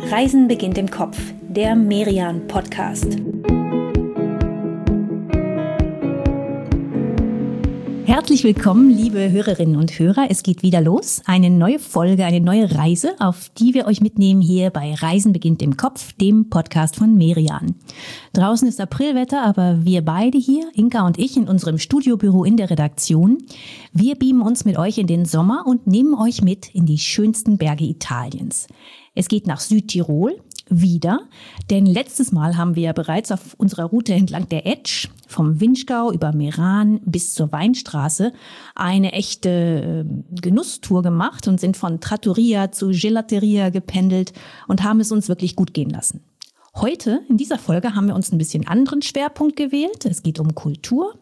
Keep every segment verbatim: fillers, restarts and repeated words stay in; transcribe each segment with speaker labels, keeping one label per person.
Speaker 1: Reisen beginnt im Kopf, der Merian-Podcast. Herzlich willkommen, liebe Hörerinnen und Hörer. Es geht wieder los. Eine neue Folge, eine neue Reise, auf die wir euch mitnehmen hier bei Reisen beginnt im Kopf, dem Podcast von Merian. Draußen ist Aprilwetter, aber wir beide hier, Inka und ich, in unserem Studiobüro in der Redaktion, wir beamen uns mit euch in den Sommer und nehmen euch mit in die schönsten Berge Italiens. Es geht nach Südtirol. Wieder, denn letztes Mal haben wir ja bereits auf unserer Route entlang der Etsch vom Vinschgau über Meran bis zur Weinstraße eine echte Genusstour gemacht und sind von Trattoria zu Gelateria gependelt und haben es uns wirklich gut gehen lassen. Heute, in dieser Folge, haben wir uns ein bisschen anderen Schwerpunkt gewählt. Es geht um Kultur.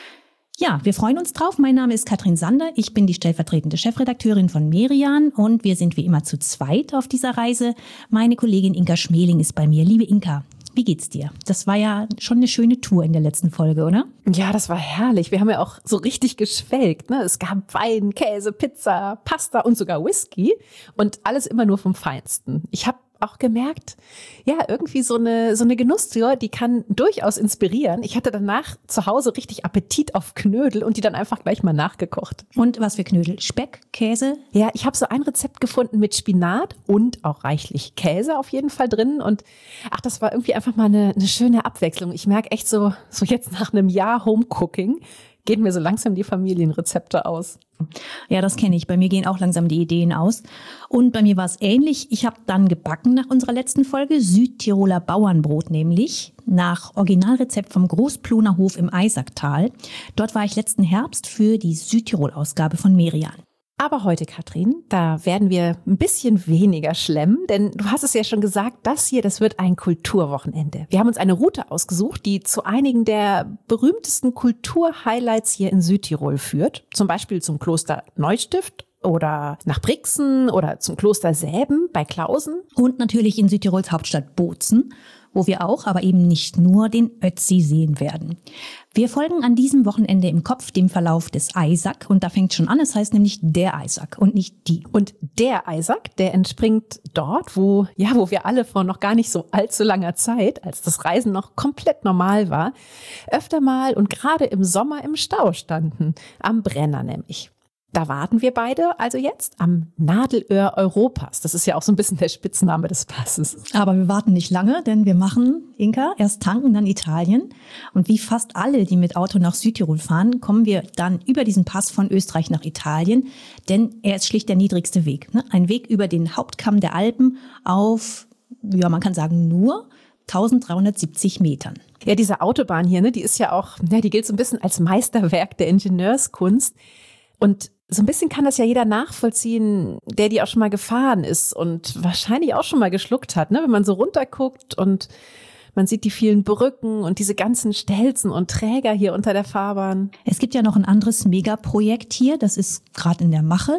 Speaker 1: Ja, wir freuen uns drauf. Mein Name ist Katrin Sander. Ich bin die stellvertretende Chefredakteurin von Merian und wir sind wie immer zu zweit auf dieser Reise. Meine Kollegin Inka Schmeling ist bei mir. Liebe Inka, wie geht's dir? Das war ja schon eine schöne Tour in der letzten Folge, oder?
Speaker 2: Ja, das war herrlich. Wir haben ja auch so richtig geschwelgt, ne? Es gab Wein, Käse, Pizza, Pasta und sogar Whisky und alles immer nur vom Feinsten. Ich habe auch gemerkt, ja, irgendwie so eine so eine Genusstour, die kann durchaus inspirieren. Ich hatte danach zu Hause richtig Appetit auf Knödel und die dann einfach gleich mal nachgekocht.
Speaker 1: Und was für Knödel? Speck, Käse?
Speaker 2: Ja, ich habe so ein Rezept gefunden mit Spinat und auch reichlich Käse auf jeden Fall drin. Und ach, das war irgendwie einfach mal eine, eine schöne Abwechslung. Ich merke echt so, so jetzt nach einem Jahr Homecooking gehen mir so langsam die Familienrezepte aus.
Speaker 1: Ja, das kenne ich. Bei mir gehen auch langsam die Ideen aus. Und bei mir war es ähnlich. Ich habe dann gebacken nach unserer letzten Folge, Südtiroler Bauernbrot nämlich, nach Originalrezept vom Großploner Hof im Eisacktal. Dort war ich letzten Herbst für die Südtirol-Ausgabe von Merian.
Speaker 2: Aber heute, Katrin, da werden wir ein bisschen weniger schlemmen, denn du hast es ja schon gesagt, das hier, das wird ein Kulturwochenende. Wir haben uns eine Route ausgesucht, die zu einigen der berühmtesten Kulturhighlights hier in Südtirol führt. Zum Beispiel zum Kloster Neustift oder nach Brixen oder zum Kloster Säben bei Klausen.
Speaker 1: Und natürlich in Südtirols Hauptstadt Bozen, wo wir auch, aber eben nicht nur, den Ötzi sehen werden. Wir folgen an diesem Wochenende im Kopf dem Verlauf des Eisack und da fängt schon an, es heißt nämlich der Eisack und nicht die.
Speaker 2: Und der Eisack, der entspringt dort, wo, ja, wo wir alle vor noch gar nicht so allzu langer Zeit, als das Reisen noch komplett normal war, öfter mal und gerade im Sommer im Stau standen, am Brenner nämlich. Da warten wir beide also jetzt am Nadelöhr Europas. Das ist ja auch so ein bisschen der Spitzname des Passes.
Speaker 1: Aber wir warten nicht lange, denn wir machen, Inka, erst tanken, dann Italien. Und wie fast alle, die mit Auto nach Südtirol fahren, kommen wir dann über diesen Pass von Österreich nach Italien. Denn er ist schlicht der niedrigste Weg. Ne? Ein Weg über den Hauptkamm der Alpen auf, ja, man kann sagen, nur dreizehnhundertsiebzig Metern.
Speaker 2: Ja, diese Autobahn hier, ne, die ist ja auch, ja, die gilt so ein bisschen als Meisterwerk der Ingenieurskunst. Und so ein bisschen kann das ja jeder nachvollziehen, der die auch schon mal gefahren ist und wahrscheinlich auch schon mal geschluckt hat, ne? Wenn man so runterguckt und man sieht die vielen Brücken und diese ganzen Stelzen und Träger hier unter der Fahrbahn.
Speaker 1: Es gibt ja noch ein anderes Megaprojekt hier, das ist gerade in der Mache.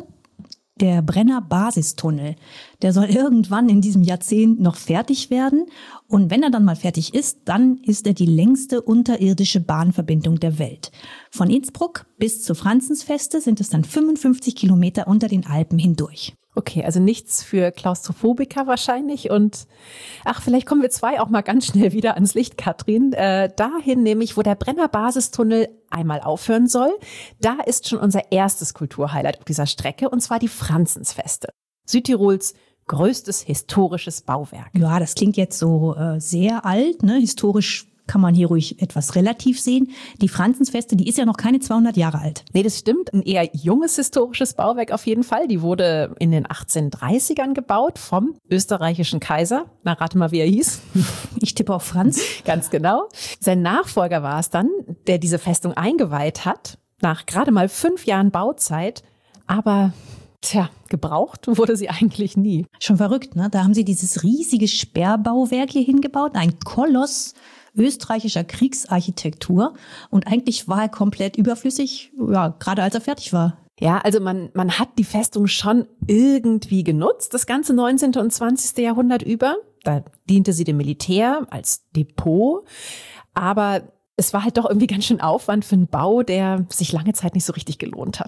Speaker 1: Der Brenner Basistunnel, der soll irgendwann in diesem Jahrzehnt noch fertig werden. Und wenn er dann mal fertig ist, dann ist er die längste unterirdische Bahnverbindung der Welt. Von Innsbruck bis zur Franzensfeste sind es dann fünfundfünfzig Kilometer unter den Alpen hindurch.
Speaker 2: Okay, also nichts für Klaustrophobiker wahrscheinlich und ach, vielleicht kommen wir zwei auch mal ganz schnell wieder ans Licht, Katrin. Äh, dahin nämlich, wo der Brenner Basistunnel einmal aufhören soll. Da ist schon unser erstes Kulturhighlight auf dieser Strecke und zwar die Franzensfeste. Südtirols größtes historisches Bauwerk.
Speaker 1: Ja, das klingt jetzt so äh, sehr alt, ne? Historisch kann man hier ruhig etwas relativ sehen. Die Franzensfeste, die ist ja noch keine zweihundert Jahre alt.
Speaker 2: Nee, das stimmt. Ein eher junges historisches Bauwerk auf jeden Fall. Die wurde in den achtzehnhundertdreißigern gebaut vom österreichischen Kaiser. Na, rate mal, wie er hieß.
Speaker 1: Ich tippe auf Franz.
Speaker 2: Ganz genau. Sein Nachfolger war es dann, der diese Festung eingeweiht hat, nach gerade mal fünf Jahren Bauzeit. Aber tja, gebraucht wurde sie eigentlich nie.
Speaker 1: Schon verrückt, ne? Da haben sie dieses riesige Sperrbauwerk hier hingebaut. Ein Koloss österreichischer Kriegsarchitektur. Und eigentlich war er komplett überflüssig, ja, gerade als er fertig war.
Speaker 2: Ja, also man, man hat die Festung schon irgendwie genutzt, das ganze neunzehnte und zwanzigste Jahrhundert über. Da diente sie dem Militär als Depot. Aber es war halt doch irgendwie ganz schön Aufwand für einen Bau, der sich lange Zeit nicht so richtig gelohnt hat.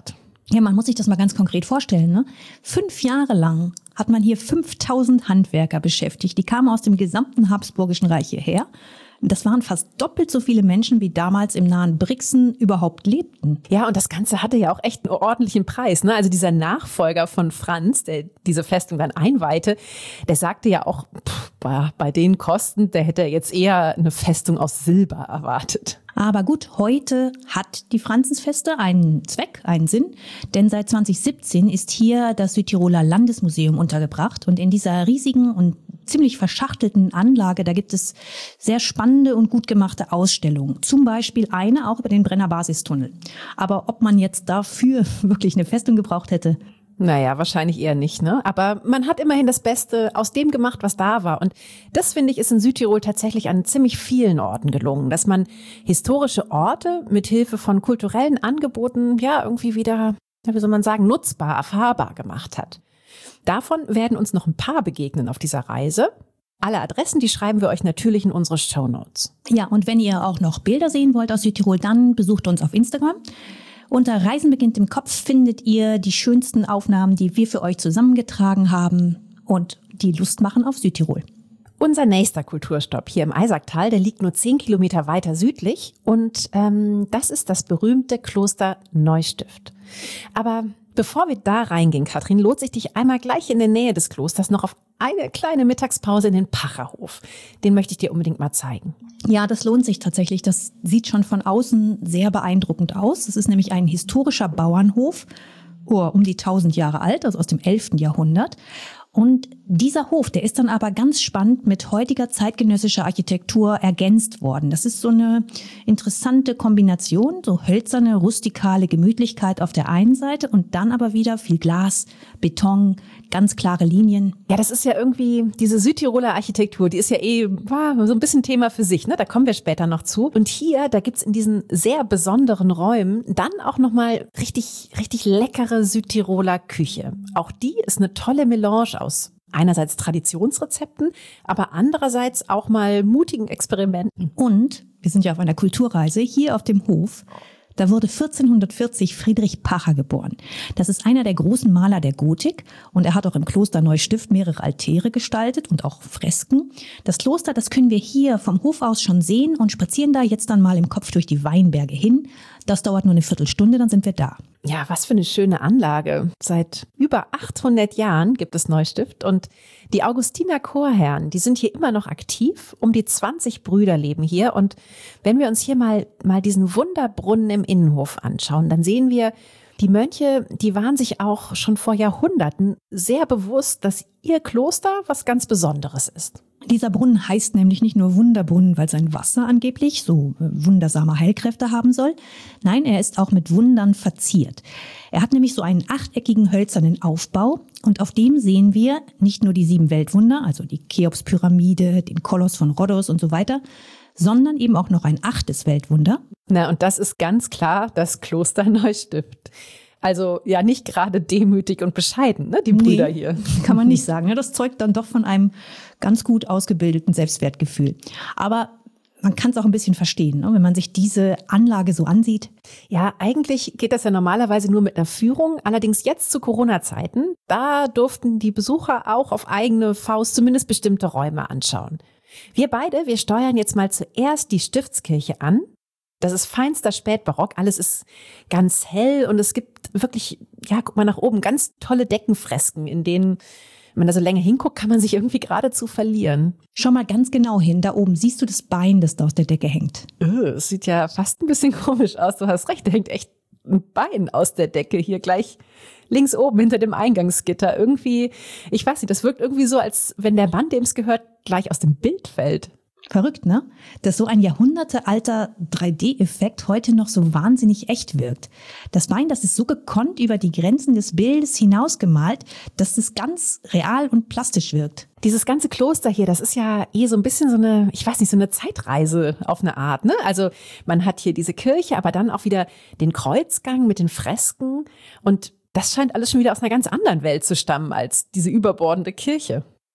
Speaker 1: Ja, man muss sich das mal ganz konkret vorstellen, ne? Fünf Jahre lang hat man hier fünftausend Handwerker beschäftigt. Die kamen aus dem gesamten Habsburgischen Reich hierher. Das waren fast doppelt so viele Menschen, wie damals im nahen Brixen überhaupt lebten.
Speaker 2: Ja, und das Ganze hatte ja auch echt einen ordentlichen Preis, ne? Also dieser Nachfolger von Franz, der diese Festung dann einweihte, der sagte ja auch, pff, bei, bei den Kosten, der hätte jetzt eher eine Festung aus Silber erwartet.
Speaker 1: Aber gut, heute hat die Franzensfeste einen Zweck, einen Sinn, denn seit zwanzig siebzehn ist hier das Südtiroler Landesmuseum untergebracht und in dieser riesigen und ziemlich verschachtelten Anlage, da gibt es sehr spannende und gut gemachte Ausstellungen. Zum Beispiel eine auch über den Brenner Basistunnel. Aber ob man jetzt dafür wirklich eine Festung gebraucht hätte?
Speaker 2: Naja, wahrscheinlich eher nicht, ne? Aber man hat immerhin das Beste aus dem gemacht, was da war. Und das, finde ich, ist in Südtirol tatsächlich an ziemlich vielen Orten gelungen, dass man historische Orte mit Hilfe von kulturellen Angeboten ja irgendwie wieder, wie soll man sagen, nutzbar, erfahrbar gemacht hat. Davon werden uns noch ein paar begegnen auf dieser Reise. Alle Adressen, die schreiben wir euch natürlich in unsere Shownotes.
Speaker 1: Ja, und wenn ihr auch noch Bilder sehen wollt aus Südtirol, dann besucht uns auf Instagram. Unter Reisen beginnt im Kopf findet ihr die schönsten Aufnahmen, die wir für euch zusammengetragen haben und die Lust machen auf Südtirol.
Speaker 2: Unser nächster Kulturstopp hier im Eisacktal, der liegt nur zehn Kilometer weiter südlich und ähm, das ist das berühmte Kloster Neustift. Aber bevor wir da reingehen, Katrin, lohnt sich dich einmal gleich in der Nähe des Klosters noch auf eine kleine Mittagspause in den Pacherhof. Den möchte ich dir unbedingt mal zeigen.
Speaker 1: Ja, das lohnt sich tatsächlich. Das sieht schon von außen sehr beeindruckend aus. Es ist nämlich ein historischer Bauernhof, oh, um die tausend Jahre alt, also aus dem elften Jahrhundert. Und dieser Hof, der ist dann aber ganz spannend mit heutiger zeitgenössischer Architektur ergänzt worden. Das ist so eine interessante Kombination, so hölzerne, rustikale Gemütlichkeit auf der einen Seite und dann aber wieder viel Glas, Beton, ganz klare Linien.
Speaker 2: Ja, das ist ja irgendwie, diese Südtiroler Architektur, die ist ja eh wow, so ein bisschen Thema für sich, ne? Da kommen wir später noch zu. Und hier, da gibt's in diesen sehr besonderen Räumen dann auch nochmal richtig, richtig leckere Südtiroler Küche. Auch die ist eine tolle Melange aus einerseits Traditionsrezepten, aber andererseits auch mal mutigen Experimenten.
Speaker 1: Und wir sind ja auf einer Kulturreise hier auf dem Hof. Da wurde vierzehnhundertvierzig Friedrich Pacher geboren. Das ist einer der großen Maler der Gotik und er hat auch im Kloster Neustift mehrere Altäre gestaltet und auch Fresken. Das Kloster, das können wir hier vom Hof aus schon sehen und spazieren da jetzt dann mal im Kopf durch die Weinberge hin. Das dauert nur eine Viertelstunde, dann sind wir da.
Speaker 2: Ja, was für eine schöne Anlage. Seit über achthundert Jahren gibt es Neustift und die Augustiner Chorherren, die sind hier immer noch aktiv. Um die zwanzig Brüder leben hier und wenn wir uns hier mal, mal diesen Wunderbrunnen im Innenhof anschauen, dann sehen wir, die Mönche, die waren sich auch schon vor Jahrhunderten sehr bewusst, dass ihr Kloster was ganz Besonderes ist.
Speaker 1: Dieser Brunnen heißt nämlich nicht nur Wunderbrunnen, weil sein Wasser angeblich so wundersame Heilkräfte haben soll. Nein, er ist auch mit Wundern verziert. Er hat nämlich so einen achteckigen hölzernen Aufbau und auf dem sehen wir nicht nur die sieben Weltwunder, also die Cheops-Pyramide, den Koloss von Rhodos und so weiter, sondern eben auch noch ein achtes Weltwunder.
Speaker 2: Na, und das ist ganz klar das Kloster Neustift. Also ja, nicht gerade demütig und bescheiden, ne, die Brüder nee, hier.
Speaker 1: Kann man nicht sagen. Das zeugt dann doch von einem ganz gut ausgebildeten Selbstwertgefühl. Aber man kann es auch ein bisschen verstehen, ne, wenn man sich diese Anlage so ansieht.
Speaker 2: Ja, eigentlich geht das ja normalerweise nur mit einer Führung. Allerdings jetzt zu Corona-Zeiten, da durften die Besucher auch auf eigene Faust zumindest bestimmte Räume anschauen. Wir beide, wir steuern jetzt mal zuerst die Stiftskirche an. Das ist feinster Spätbarock, alles ist ganz hell und es gibt wirklich, ja, guck mal nach oben, ganz tolle Deckenfresken, in denen, wenn man da so länger hinguckt, kann man sich irgendwie geradezu verlieren.
Speaker 1: Schau mal ganz genau hin, da oben siehst du das Bein, das da aus der Decke hängt.
Speaker 2: Es sieht ja fast ein bisschen komisch aus, du hast recht, da hängt echt ein Bein aus der Decke hier gleich links oben hinter dem Eingangsgitter. Irgendwie, ich weiß nicht, das wirkt irgendwie so, als wenn der Mann, dem es gehört, gleich aus dem Bild fällt.
Speaker 1: Verrückt, ne? Dass so ein jahrhundertealter drei D-Effekt heute noch so wahnsinnig echt wirkt. Das Bein, das ist so gekonnt über die Grenzen des Bildes hinausgemalt, dass es ganz real und plastisch wirkt.
Speaker 2: Dieses ganze Kloster hier, das ist ja eh so ein bisschen so eine, ich weiß nicht, so eine Zeitreise auf eine Art, ne? Also man hat hier diese Kirche, aber dann auch wieder den Kreuzgang mit den Fresken und das scheint alles schon wieder aus einer ganz anderen Welt zu stammen als diese überbordende Kirche.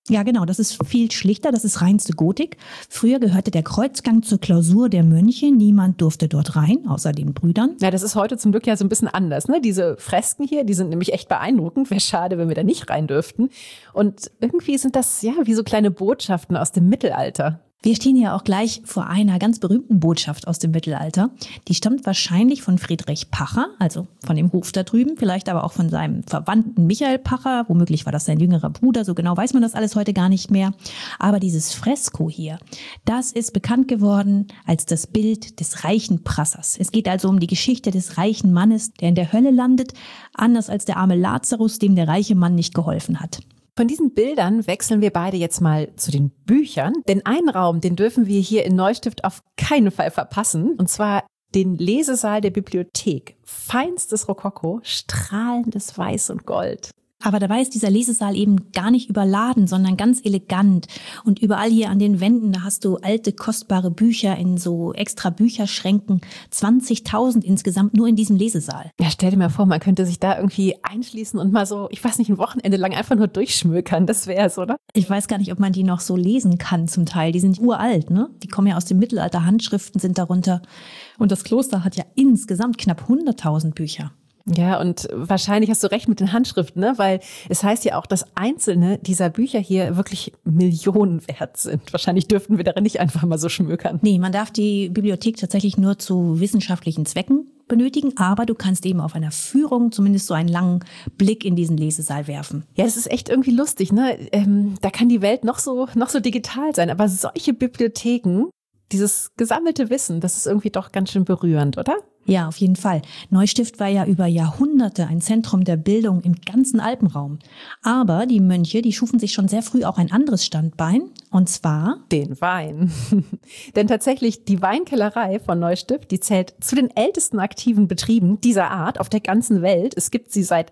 Speaker 1: Ja, genau, das ist viel schlichter, das ist reinste Gotik. Früher gehörte der Kreuzgang zur Klausur der Mönche, niemand durfte dort rein, außer den Brüdern.
Speaker 2: Ja, das ist heute zum Glück ja so ein bisschen anders, ne? Diese Fresken hier, die sind nämlich echt beeindruckend. Wäre schade, wenn wir da nicht rein dürften. Und irgendwie sind das ja wie so kleine Botschaften aus dem Mittelalter.
Speaker 1: Wir stehen ja auch gleich vor einer ganz berühmten Botschaft aus dem Mittelalter. Die stammt wahrscheinlich von Friedrich Pacher, also von dem Hof da drüben, vielleicht aber auch von seinem Verwandten Michael Pacher. Womöglich war das sein jüngerer Bruder, so genau weiß man das alles heute gar nicht mehr. Aber dieses Fresko hier, das ist bekannt geworden als das Bild des reichen Prassers. Es geht also um die Geschichte des reichen Mannes, der in der Hölle landet, anders als der arme Lazarus, dem der reiche Mann nicht geholfen hat.
Speaker 2: Von diesen Bildern wechseln wir beide jetzt mal zu den Büchern, denn einen Raum, den dürfen wir hier in Neustift auf keinen Fall verpassen, und zwar den Lesesaal der Bibliothek. Feinstes Rokoko, strahlendes Weiß und Gold.
Speaker 1: Aber dabei ist dieser Lesesaal eben gar nicht überladen, sondern ganz elegant. Und überall hier an den Wänden, da hast du alte, kostbare Bücher in so extra Bücherschränken. zwanzigtausend insgesamt nur in diesem Lesesaal.
Speaker 2: Ja, stell dir mal vor, man könnte sich da irgendwie einschließen und mal so, ich weiß nicht, ein Wochenende lang einfach nur durchschmökern. Das wär's, oder?
Speaker 1: Ich weiß gar nicht, ob man die noch so lesen kann zum Teil. Die sind uralt, ne? Die kommen ja aus dem Mittelalter. Handschriften sind darunter. Und das Kloster hat ja insgesamt knapp hunderttausend Bücher.
Speaker 2: Ja, und wahrscheinlich hast du recht mit den Handschriften, ne? Weil es heißt ja auch, dass einzelne dieser Bücher hier wirklich Millionen wert sind. Wahrscheinlich dürften wir darin nicht einfach mal so schmökern.
Speaker 1: Nee, man darf die Bibliothek tatsächlich nur zu wissenschaftlichen Zwecken benötigen, aber du kannst eben auf einer Führung zumindest so einen langen Blick in diesen Lesesaal werfen.
Speaker 2: Ja, das ist echt irgendwie lustig, ne? Ähm, da kann die Welt noch so, noch so digital sein, aber solche Bibliotheken, dieses gesammelte Wissen, das ist irgendwie doch ganz schön berührend, oder?
Speaker 1: Ja, auf jeden Fall. Neustift war ja über Jahrhunderte ein Zentrum der Bildung im ganzen Alpenraum. Aber die Mönche, die schufen sich schon sehr früh auch ein anderes Standbein, und zwar
Speaker 2: den Wein. Denn tatsächlich, die Weinkellerei von Neustift, die zählt zu den ältesten aktiven Betrieben dieser Art auf der ganzen Welt. Es gibt sie seit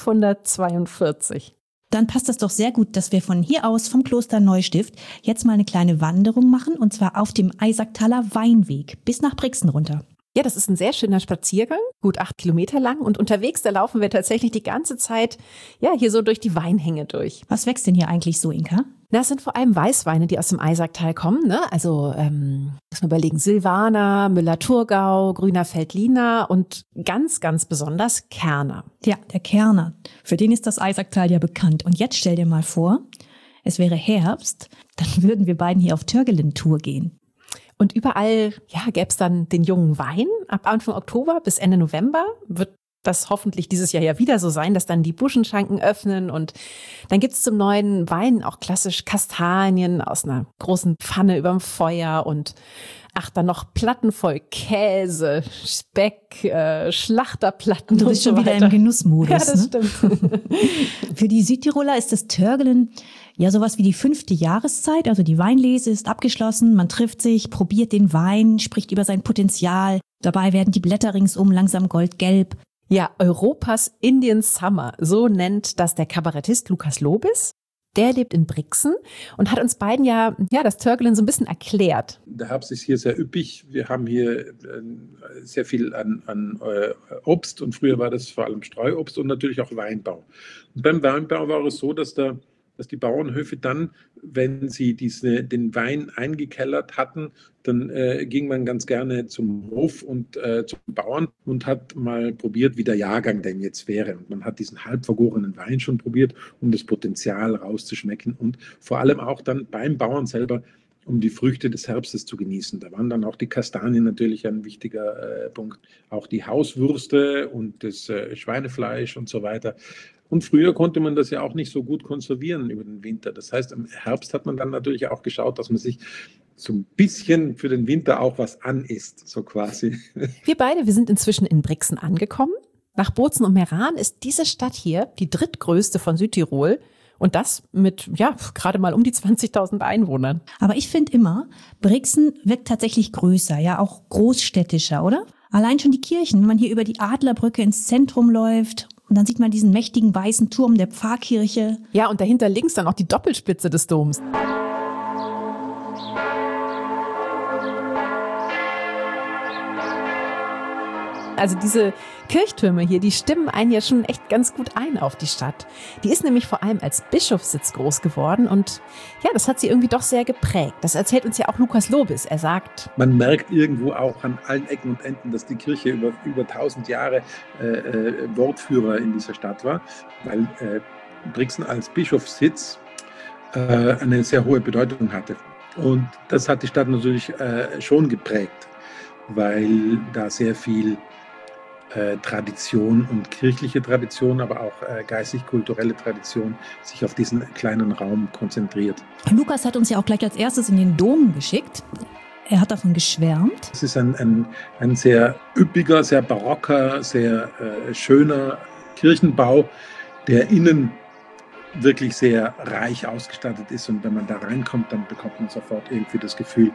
Speaker 2: elfhundertzweiundvierzig.
Speaker 1: Dann passt das doch sehr gut, dass wir von hier aus vom Kloster Neustift jetzt mal eine kleine Wanderung machen, und zwar auf dem Eisacktaler Weinweg bis nach Brixen runter.
Speaker 2: Ja, das ist ein sehr schöner Spaziergang, gut acht Kilometer lang, und unterwegs, da laufen wir tatsächlich die ganze Zeit, ja, hier so durch die Weinhänge durch.
Speaker 1: Was wächst denn hier eigentlich so, Inka?
Speaker 2: Das sind vor allem Weißweine, die aus dem Eisacktal kommen, ne? Also, ähm, muss man überlegen, Silvaner, Müller-Thurgau, Grüner Veltliner und ganz, ganz besonders Kerner.
Speaker 1: Ja, der Kerner. Für den ist das Eisacktal ja bekannt. Und jetzt stell dir mal vor, es wäre Herbst, dann würden wir beiden hier auf Törgelen-Tour gehen.
Speaker 2: Und überall, ja, gäbe es dann den jungen Wein. Ab Anfang Oktober bis Ende November wird das hoffentlich dieses Jahr ja wieder so sein, dass dann die Buschenschanken öffnen, und dann gibt's zum neuen Wein auch klassisch Kastanien aus einer großen Pfanne überm Feuer und ach, dann noch Platten voll Käse, Speck, äh, Schlachterplatten.
Speaker 1: Du bist schon wieder im Genussmodus.
Speaker 2: Ja, das
Speaker 1: ne?
Speaker 2: stimmt.
Speaker 1: Für die Südtiroler ist das Törgelen ja sowas wie die fünfte Jahreszeit. Also die Weinlese ist abgeschlossen, man trifft sich, probiert den Wein, spricht über sein Potenzial. Dabei werden die Blätter ringsum langsam goldgelb.
Speaker 2: Ja, Europas Indian Summer, so nennt das der Kabarettist Lukas Lobis. Der lebt in Brixen und hat uns beiden ja, ja das Törgelen so ein bisschen erklärt.
Speaker 3: Der Herbst ist hier sehr üppig. Wir haben hier äh, sehr viel an, an äh, Obst, und früher war das vor allem Streuobst und natürlich auch Weinbau. Und beim Weinbau war es so, dass, der, dass die Bauernhöfe dann, wenn sie diese, den Wein eingekellert hatten, dann äh, ging man ganz gerne zum Hof und äh, zum Bauern und hat mal probiert, wie der Jahrgang denn jetzt wäre. Und man hat diesen halb vergorenen Wein schon probiert, um das Potenzial rauszuschmecken und vor allem auch dann beim Bauern selber, um die Früchte des Herbstes zu genießen. Da waren dann auch die Kastanien natürlich ein wichtiger äh, Punkt, auch die Hauswürste und das äh, Schweinefleisch und so weiter. Und früher konnte man das ja auch nicht so gut konservieren über den Winter. Das heißt, im Herbst hat man dann natürlich auch geschaut, dass man sich so ein bisschen für den Winter auch was anisst, so quasi.
Speaker 2: Wir beide, wir sind inzwischen in Brixen angekommen. Nach Bozen und Meran ist diese Stadt hier die drittgrößte von Südtirol. Und das mit, ja, gerade mal um die zwanzigtausend Einwohnern.
Speaker 1: Aber ich finde immer, Brixen wirkt tatsächlich größer, ja auch großstädtischer, oder? Allein schon die Kirchen, wenn man hier über die Adlerbrücke ins Zentrum läuft und dann sieht man diesen mächtigen weißen Turm der Pfarrkirche.
Speaker 2: Ja, und dahinter links dann auch die Doppelspitze des Doms. Also diese Kirchtürme hier, die stimmen einen ja schon echt ganz gut ein auf die Stadt. Die ist nämlich vor allem als Bischofssitz groß geworden und ja, das hat sie irgendwie doch sehr geprägt. Das erzählt uns ja auch Lukas Lobis. Er sagt,
Speaker 3: man merkt irgendwo auch an allen Ecken und Enden, dass die Kirche über über tausend Jahre äh, äh, Wortführer in dieser Stadt war, weil äh, Brixen als Bischofssitz äh, eine sehr hohe Bedeutung hatte. Und das hat die Stadt natürlich äh, schon geprägt, weil da sehr viel Äh, Tradition und kirchliche Tradition, aber auch äh, geistig-kulturelle Tradition sich auf diesen kleinen Raum konzentriert.
Speaker 1: Lukas hat uns ja auch gleich als erstes in den Dom geschickt. Er hat davon geschwärmt.
Speaker 3: Es ist ein, ein, ein sehr üppiger, sehr barocker, sehr äh, schöner Kirchenbau, der innen wirklich sehr reich ausgestattet ist. Und wenn man da reinkommt, dann bekommt man sofort irgendwie das Gefühl,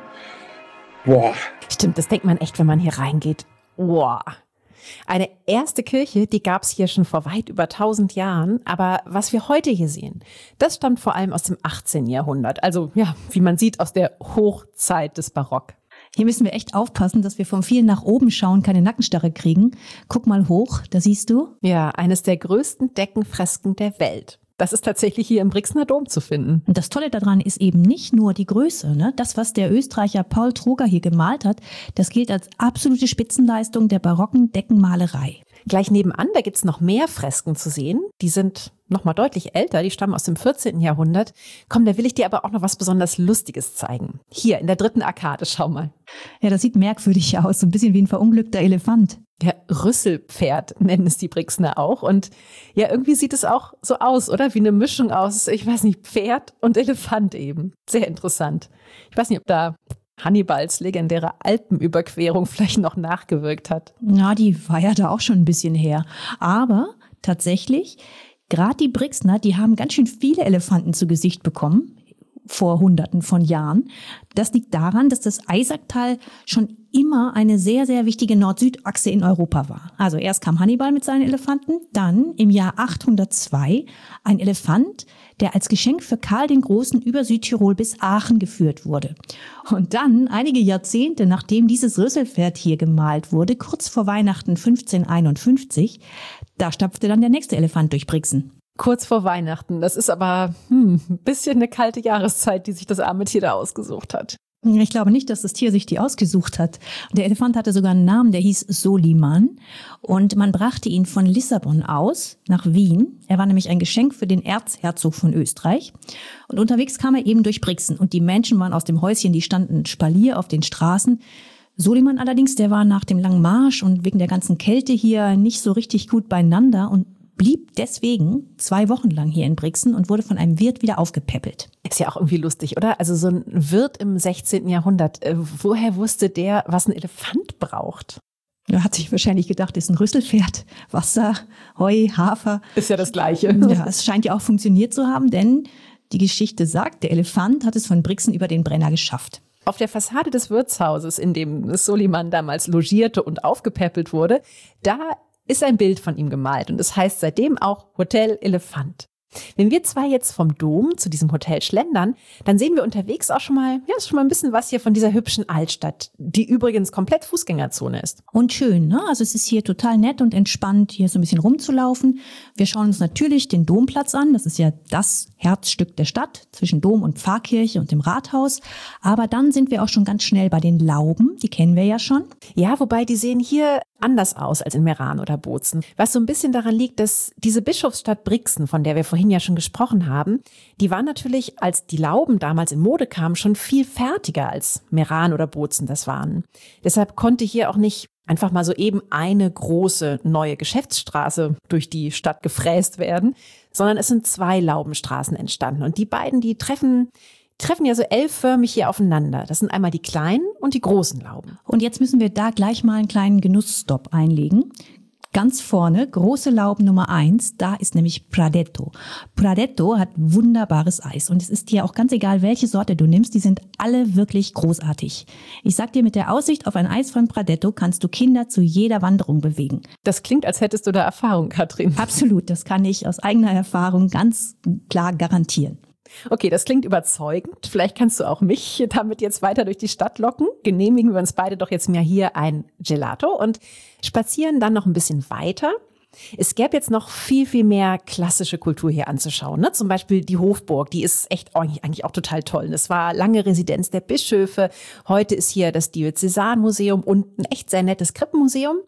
Speaker 3: boah.
Speaker 2: Stimmt, das denkt man echt, wenn man hier reingeht. Boah. Eine erste Kirche, die gab es hier schon vor weit über tausend Jahren. Aber was wir heute hier sehen, das stammt vor allem aus dem achtzehnten Jahrhundert. Also ja, wie man sieht, aus der Hochzeit des Barock.
Speaker 1: Hier müssen wir echt aufpassen, dass wir vom vielen nach oben schauen keine Nackenstarre kriegen. Guck mal hoch, da siehst du.
Speaker 2: Ja, eines der größten Deckenfresken der Welt. Das ist tatsächlich hier im Brixener Dom zu finden.
Speaker 1: Und das Tolle daran ist eben nicht nur die Größe. Ne? Das, was der Österreicher Paul Troger hier gemalt hat, das gilt als absolute Spitzenleistung der barocken Deckenmalerei.
Speaker 2: Gleich nebenan, da gibt's noch mehr Fresken zu sehen. Die sind noch mal deutlich älter, die stammen aus dem vierzehnten Jahrhundert. Komm, da will ich dir aber auch noch was besonders Lustiges zeigen. Hier in der dritten Arkade, schau mal.
Speaker 1: Ja, das sieht merkwürdig aus, so ein bisschen wie ein verunglückter Elefant.
Speaker 2: Ja, Rüsselpferd nennen es die Brixener auch. Und ja, irgendwie sieht es auch so aus, oder? Wie eine Mischung aus, ich weiß nicht, Pferd und Elefant eben. Sehr interessant. Ich weiß nicht, ob da Hannibals legendäre Alpenüberquerung vielleicht noch nachgewirkt hat.
Speaker 1: Na, die war ja da auch schon ein bisschen her. Aber tatsächlich, gerade die Brixener, die haben ganz schön viele Elefanten zu Gesicht bekommen vor Hunderten von Jahren. Das liegt daran, dass das Eisacktal schon immer eine sehr, sehr wichtige Nord-Süd-Achse in Europa war. Also erst kam Hannibal mit seinen Elefanten, dann im Jahr achthundertzwei ein Elefant, der als Geschenk für Karl den Großen über Südtirol bis Aachen geführt wurde. Und dann, einige Jahrzehnte nachdem dieses Rüsselpferd hier gemalt wurde, kurz vor Weihnachten fünfzehnhunderteinundfünfzig, da stapfte dann der nächste Elefant durch Brixen.
Speaker 2: Kurz vor Weihnachten. Das ist aber hm, ein bisschen eine kalte Jahreszeit, die sich das arme Tier da ausgesucht hat.
Speaker 1: Ich glaube nicht, dass das Tier sich die ausgesucht hat. Der Elefant hatte sogar einen Namen, der hieß Soliman. Und man brachte ihn von Lissabon aus nach Wien. Er war nämlich ein Geschenk für den Erzherzog von Österreich. Und unterwegs kam er eben durch Brixen. Und die Menschen waren aus dem Häuschen, die standen Spalier auf den Straßen. Soliman allerdings, der war nach dem langen Marsch und wegen der ganzen Kälte hier nicht so richtig gut beieinander und blieb deswegen zwei Wochen lang hier in Brixen und wurde von einem Wirt wieder aufgepäppelt.
Speaker 2: Ist ja auch irgendwie lustig, oder? Also so ein Wirt im sechzehnten Jahrhundert, äh, woher wusste der, was ein Elefant braucht?
Speaker 1: Er hat sich wahrscheinlich gedacht, ist ein Rüsselpferd, Wasser, Heu, Hafer.
Speaker 2: Ist ja das Gleiche.
Speaker 1: Ja, es scheint ja auch funktioniert zu haben, denn die Geschichte sagt, der Elefant hat es von Brixen über den Brenner geschafft.
Speaker 2: Auf der Fassade des Wirtshauses, in dem Soliman damals logierte und aufgepäppelt wurde, da ist ein Bild von ihm gemalt und es heißt seitdem auch Hotel Elefant. Wenn wir zwei jetzt vom Dom zu diesem Hotel schlendern, dann sehen wir unterwegs auch schon mal, ja, schon mal ein bisschen was hier von dieser hübschen Altstadt, die übrigens komplett Fußgängerzone ist.
Speaker 1: Und schön, ne? Also es ist hier total nett und entspannt, hier so ein bisschen rumzulaufen. Wir schauen uns natürlich den Domplatz an. Das ist ja das Herzstück der Stadt zwischen Dom und Pfarrkirche und dem Rathaus. Aber dann sind wir auch schon ganz schnell bei den Lauben. Die kennen wir ja schon.
Speaker 2: Ja, wobei die sehen hier anders aus als in Meran oder Bozen. Was so ein bisschen daran liegt, dass diese Bischofsstadt Brixen, von der wir vorhin ja schon gesprochen haben, die war natürlich, als die Lauben damals in Mode kamen, schon viel fertiger als Meran oder Bozen das waren. Deshalb konnte hier auch nicht einfach mal so eben eine große neue Geschäftsstraße durch die Stadt gefräst werden, sondern es sind zwei Laubenstraßen entstanden. Und die beiden, die treffen treffen ja so L-förmig hier aufeinander. Das sind einmal die kleinen und die großen Lauben.
Speaker 1: Und jetzt müssen wir da gleich mal einen kleinen Genussstopp einlegen. Ganz vorne, große Laube Nummer eins, da ist nämlich Pradetto. Pradetto hat wunderbares Eis und es ist dir auch ganz egal, welche Sorte du nimmst, die sind alle wirklich großartig. Ich sag dir, mit der Aussicht auf ein Eis von Pradetto kannst du Kinder zu jeder Wanderung bewegen.
Speaker 2: Das klingt, als hättest du da Erfahrung, Katrin.
Speaker 1: Absolut, das kann ich aus eigener Erfahrung ganz klar garantieren.
Speaker 2: Okay, das klingt überzeugend. Vielleicht kannst du auch mich damit jetzt weiter durch die Stadt locken. Genehmigen wir uns beide doch jetzt mal hier ein Gelato und spazieren dann noch ein bisschen weiter. Es gäbe jetzt noch viel, viel mehr klassische Kultur hier anzuschauen. Ne? Zum Beispiel die Hofburg, die ist echt eigentlich auch total toll. Das war lange Residenz der Bischöfe. Heute ist hier das Diözesanmuseum und ein echt sehr nettes Krippenmuseum.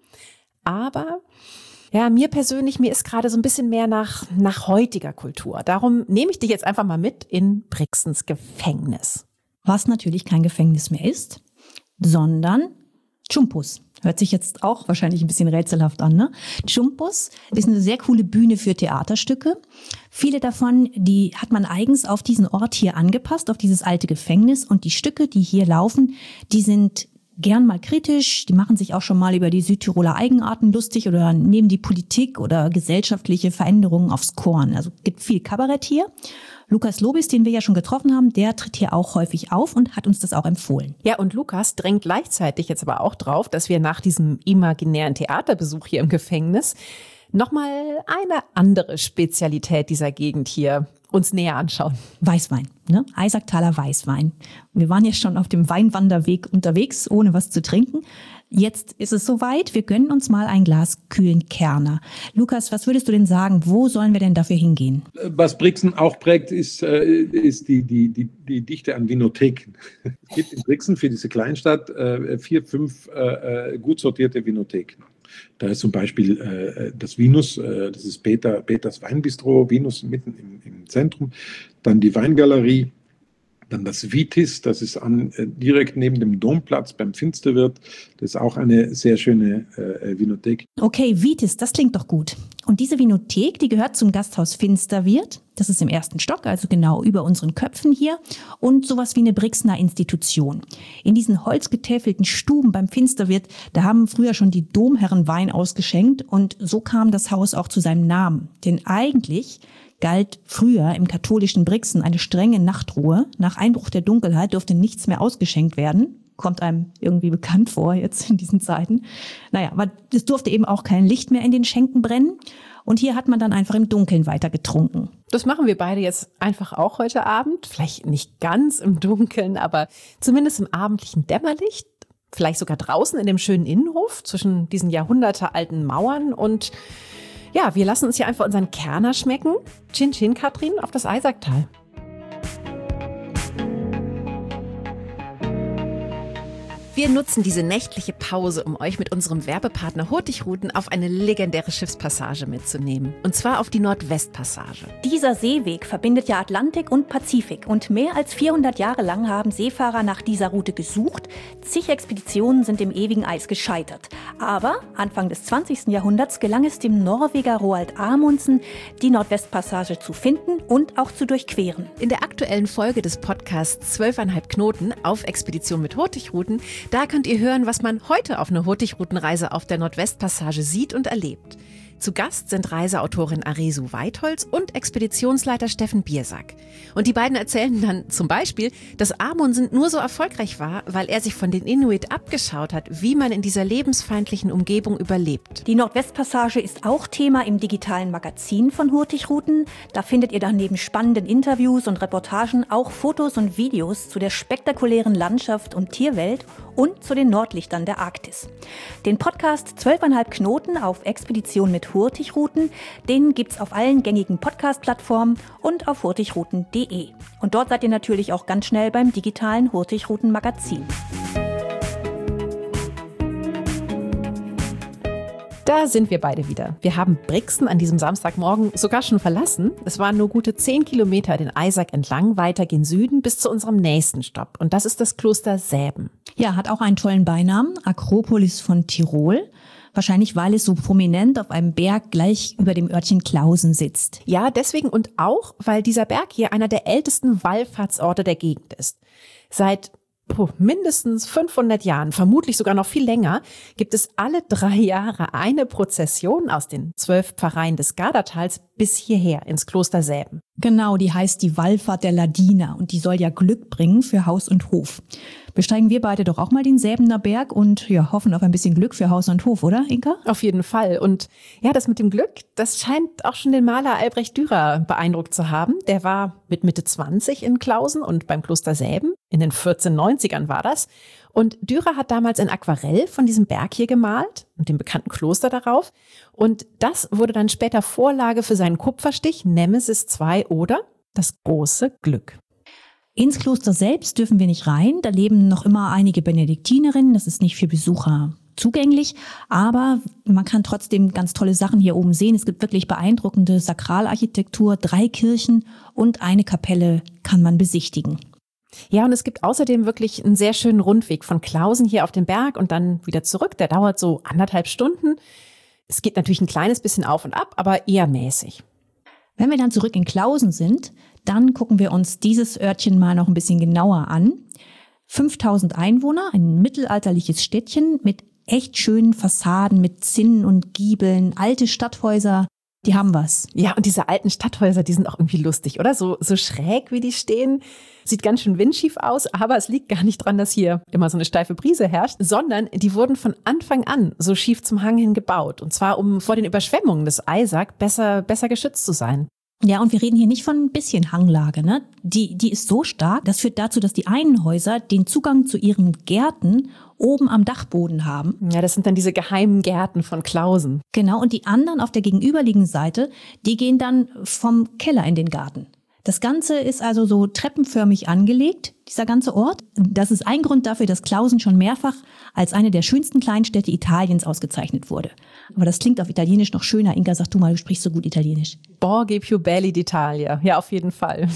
Speaker 2: Aber ja, mir persönlich, mir ist gerade so ein bisschen mehr nach, nach heutiger Kultur. Darum nehme ich dich jetzt einfach mal mit in Brixens Gefängnis.
Speaker 1: Was natürlich kein Gefängnis mehr ist, sondern Chumpus. Hört sich jetzt auch wahrscheinlich ein bisschen rätselhaft an, ne? Chumpus ist eine sehr coole Bühne für Theaterstücke. Viele davon, die hat man eigens auf diesen Ort hier angepasst, auf dieses alte Gefängnis. Und die Stücke, die hier laufen, die sind gern mal kritisch. Die machen sich auch schon mal über die Südtiroler Eigenarten lustig oder nehmen die Politik oder gesellschaftliche Veränderungen aufs Korn. Also gibt viel Kabarett hier. Lukas Lobis, den wir ja schon getroffen haben, der tritt hier auch häufig auf und hat uns das auch empfohlen.
Speaker 2: Ja, und Lukas drängt gleichzeitig jetzt aber auch drauf, dass wir nach diesem imaginären Theaterbesuch hier im Gefängnis nochmal eine andere Spezialität dieser Gegend hier uns näher anschauen.
Speaker 1: Weißwein, ne? Eisacktaler Weißwein. Wir waren ja schon auf dem Weinwanderweg unterwegs, ohne was zu trinken. Jetzt ist es soweit, wir gönnen uns mal ein Glas kühlen Kerner. Lukas, was würdest du denn sagen, wo sollen wir denn dafür hingehen?
Speaker 3: Was Brixen auch prägt, ist, ist die, die, die, die Dichte an Vinotheken. Es gibt in Brixen für diese Kleinstadt vier, fünf gut sortierte Vinotheken. Da ist zum Beispiel äh, das Vinus, äh, das ist Peter, Peters Weinbistro, Vinus mitten im, im Zentrum. Dann die Weingalerie, dann das Vitis, das ist an, äh, direkt neben dem Domplatz beim Finsterwirt. Das ist auch eine sehr schöne äh, Vinothek.
Speaker 1: Okay, Vitis, das klingt doch gut. Und diese Vinothek, die gehört zum Gasthaus Finsterwirt. Das ist im ersten Stock, also genau über unseren Köpfen hier. Und sowas wie eine Brixener Institution. In diesen holzgetäfelten Stuben beim Finsterwirt, da haben früher schon die Domherren Wein ausgeschenkt. Und so kam das Haus auch zu seinem Namen. Denn eigentlich galt früher im katholischen Brixen eine strenge Nachtruhe. Nach Einbruch der Dunkelheit durfte nichts mehr ausgeschenkt werden. Kommt einem irgendwie bekannt vor jetzt in diesen Zeiten. Naja, aber es durfte eben auch kein Licht mehr in den Schenken brennen. Und hier hat man dann einfach im Dunkeln weiter getrunken.
Speaker 2: Das machen wir beide jetzt einfach auch heute Abend. Vielleicht nicht ganz im Dunkeln, aber zumindest im abendlichen Dämmerlicht. Vielleicht sogar draußen in dem schönen Innenhof zwischen diesen jahrhundertealten Mauern. Und ja, wir lassen uns hier einfach unseren Kerner schmecken. Chin Chin, Katrin, auf das Eisacktal. Wir nutzen diese nächtliche Pause, um euch mit unserem Werbepartner Hurtigruten auf eine legendäre Schiffspassage mitzunehmen. Und zwar auf die Nordwestpassage.
Speaker 1: Dieser Seeweg verbindet ja Atlantik und Pazifik. Und mehr als vierhundert Jahre lang haben Seefahrer nach dieser Route gesucht. Zig Expeditionen sind im ewigen Eis gescheitert. Aber Anfang des zwanzigsten Jahrhunderts gelang es dem Norweger Roald Amundsen, die Nordwestpassage zu finden und auch zu durchqueren.
Speaker 2: In der aktuellen Folge des Podcasts zwölfeinhalb Knoten auf Expedition mit Hurtigruten, da könnt ihr hören, was man heute auf einer Hurtigrutenreise auf der Nordwestpassage sieht und erlebt. Zu Gast sind Reiseautorin Aresu Weitholz und Expeditionsleiter Steffen Biersack. Und die beiden erzählen dann zum Beispiel, dass Amundsen nur so erfolgreich war, weil er sich von den Inuit abgeschaut hat, wie man in dieser lebensfeindlichen Umgebung überlebt.
Speaker 1: Die Nordwestpassage ist auch Thema im digitalen Magazin von Hurtigruten. Da findet ihr dann neben spannenden Interviews und Reportagen auch Fotos und Videos zu der spektakulären Landschaft und Tierwelt und zu den Nordlichtern der Arktis. Den Podcast zwölfeinhalb Knoten auf Expedition mit Hurtigruten, den gibt's auf allen gängigen Podcast-Plattformen und auf hurtigruten punkt de. Und dort seid ihr natürlich auch ganz schnell beim digitalen Hurtigruten-Magazin.
Speaker 2: Da sind wir beide wieder. Wir haben Brixen an diesem Samstagmorgen sogar schon verlassen. Es waren nur gute zehn Kilometer den Eisack entlang, weiter gen Süden bis zu unserem nächsten Stopp. Und das ist das Kloster Säben.
Speaker 1: Ja, hat auch einen tollen Beinamen, Akropolis von Tirol. Wahrscheinlich, weil es so prominent auf einem Berg gleich über dem Örtchen Klausen sitzt.
Speaker 2: Ja, deswegen und auch, weil dieser Berg hier einer der ältesten Wallfahrtsorte der Gegend ist. Seit puh, mindestens fünfhundert Jahren, vermutlich sogar noch viel länger, gibt es alle drei Jahre eine Prozession aus den zwölf Pfarreien des Gardatals bis hierher ins Kloster Säben.
Speaker 1: Genau, die heißt die Wallfahrt der Ladiner und die soll ja Glück bringen für Haus und Hof. Besteigen wir beide doch auch mal den Säbener Berg und ja, hoffen auf ein bisschen Glück für Haus und Hof, oder Inka?
Speaker 2: Auf jeden Fall. Und ja, das mit dem Glück, das scheint auch schon den Maler Albrecht Dürer beeindruckt zu haben. Der war mit Mitte zwanzig in Klausen und beim Kloster Säben. In den vierzehnhundertneunzigern war das. Und Dürer hat damals ein Aquarell von diesem Berg hier gemalt und dem bekannten Kloster darauf. Und das wurde dann später Vorlage für seinen Kupferstich Nemesis zwei oder Das große Glück.
Speaker 1: Ins Kloster selbst dürfen wir nicht rein. Da leben noch immer einige Benediktinerinnen. Das ist nicht für Besucher zugänglich, aber man kann trotzdem ganz tolle Sachen hier oben sehen. Es gibt wirklich beeindruckende Sakralarchitektur, drei Kirchen und eine Kapelle kann man besichtigen.
Speaker 2: Ja, und es gibt außerdem wirklich einen sehr schönen Rundweg von Klausen hier auf den Berg und dann wieder zurück. Der dauert so anderthalb Stunden. Es geht natürlich ein kleines bisschen auf und ab, aber eher mäßig.
Speaker 1: Wenn wir dann zurück in Klausen sind, dann gucken wir uns dieses Örtchen mal noch ein bisschen genauer an. fünftausend Einwohner, ein mittelalterliches Städtchen mit echt schönen Fassaden, mit Zinnen und Giebeln, alte Stadthäuser. Die haben was.
Speaker 2: Ja, und diese alten Stadthäuser, die sind auch irgendwie lustig, oder? So, so schräg, wie die stehen. Sieht ganz schön windschief aus, aber es liegt gar nicht dran, dass hier immer so eine steife Brise herrscht, sondern die wurden von Anfang an so schief zum Hang hin gebaut. Und zwar, um vor den Überschwemmungen des Eisack besser, besser geschützt zu sein.
Speaker 1: Ja, und wir reden hier nicht von ein bisschen Hanglage, ne? Die, die ist so stark, das führt dazu, dass die einen Häuser den Zugang zu ihren Gärten oben am Dachboden haben.
Speaker 2: Ja, das sind dann diese geheimen Gärten von Klausen.
Speaker 1: Genau, und die anderen auf der gegenüberliegenden Seite, die gehen dann vom Keller in den Garten. Das Ganze ist also so treppenförmig angelegt, dieser ganze Ort. Das ist ein Grund dafür, dass Klausen schon mehrfach als eine der schönsten Kleinstädte Italiens ausgezeichnet wurde. Aber das klingt auf Italienisch noch schöner. Inka, sag du mal, du sprichst so gut Italienisch.
Speaker 2: Borghi più belli d'Italia. Ja, auf jeden Fall.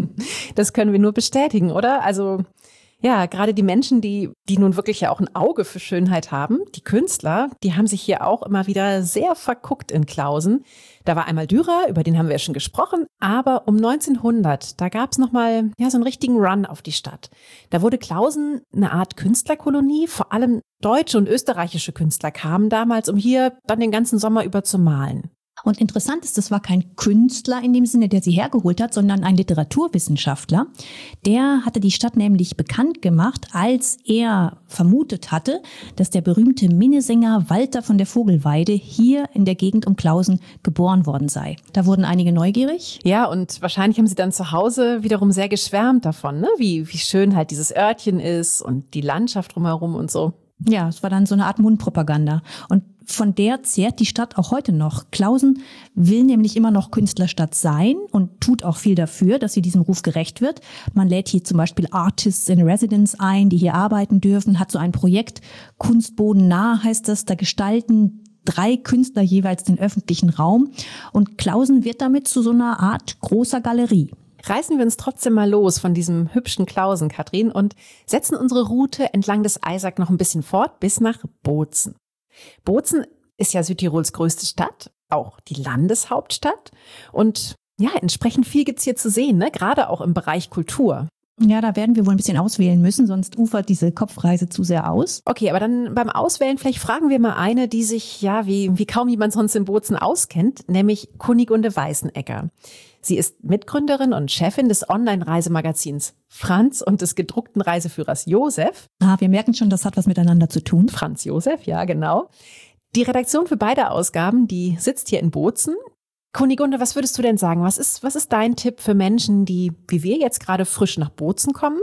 Speaker 2: Das können wir nur bestätigen, oder? Also ja, gerade die Menschen, die, die nun wirklich ja auch ein Auge für Schönheit haben, die Künstler, die haben sich hier auch immer wieder sehr verguckt in Klausen. Da war einmal Dürer, über den haben wir ja schon gesprochen, aber um neunzehnhundert, da gab es nochmal ja, so einen richtigen Run auf die Stadt. Da wurde Klausen eine Art Künstlerkolonie, vor allem deutsche und österreichische Künstler kamen damals, um hier dann den ganzen Sommer über zu malen.
Speaker 1: Und interessant ist, das war kein Künstler in dem Sinne, der sie hergeholt hat, sondern ein Literaturwissenschaftler. Der hatte die Stadt nämlich bekannt gemacht, als er vermutet hatte, dass der berühmte Minnesänger Walter von der Vogelweide hier in der Gegend um Klausen geboren worden sei. Da wurden einige neugierig.
Speaker 2: Ja, und wahrscheinlich haben sie dann zu Hause wiederum sehr geschwärmt davon, ne? wie, wie schön halt dieses Örtchen ist und die Landschaft drumherum und so.
Speaker 1: Ja, es war dann so eine Art Mundpropaganda. Und von der zehrt die Stadt auch heute noch. Klausen will nämlich immer noch Künstlerstadt sein und tut auch viel dafür, dass sie diesem Ruf gerecht wird. Man lädt hier zum Beispiel Artists in Residence ein, die hier arbeiten dürfen, hat so ein Projekt, Kunstboden nah heißt das, da gestalten drei Künstler jeweils den öffentlichen Raum. Und Klausen wird damit zu so einer Art großer Galerie.
Speaker 2: Reißen wir uns trotzdem mal los von diesem hübschen Klausen, Katrin, und setzen unsere Route entlang des Eisack noch ein bisschen fort bis nach Bozen. Bozen ist ja Südtirols größte Stadt, auch die Landeshauptstadt. Und ja, entsprechend viel gibt's hier zu sehen, ne? Gerade auch im Bereich Kultur.
Speaker 1: Ja, da werden wir wohl ein bisschen auswählen müssen, sonst ufert diese Kopfreise zu sehr aus.
Speaker 2: Okay, aber dann beim Auswählen vielleicht fragen wir mal eine, die sich ja wie, wie kaum jemand sonst in Bozen auskennt, nämlich Kunigunde Weißenegger. Sie ist Mitgründerin und Chefin des Online-Reisemagazins Franz und des gedruckten Reiseführers Josef.
Speaker 1: Ah, wir merken schon, das hat was miteinander zu tun.
Speaker 2: Franz Josef, ja genau. Die Redaktion für beide Ausgaben, die sitzt hier in Bozen. Kunigunde, was würdest du denn sagen? Was ist, was ist dein Tipp für Menschen, die, wie wir jetzt gerade frisch nach Bozen kommen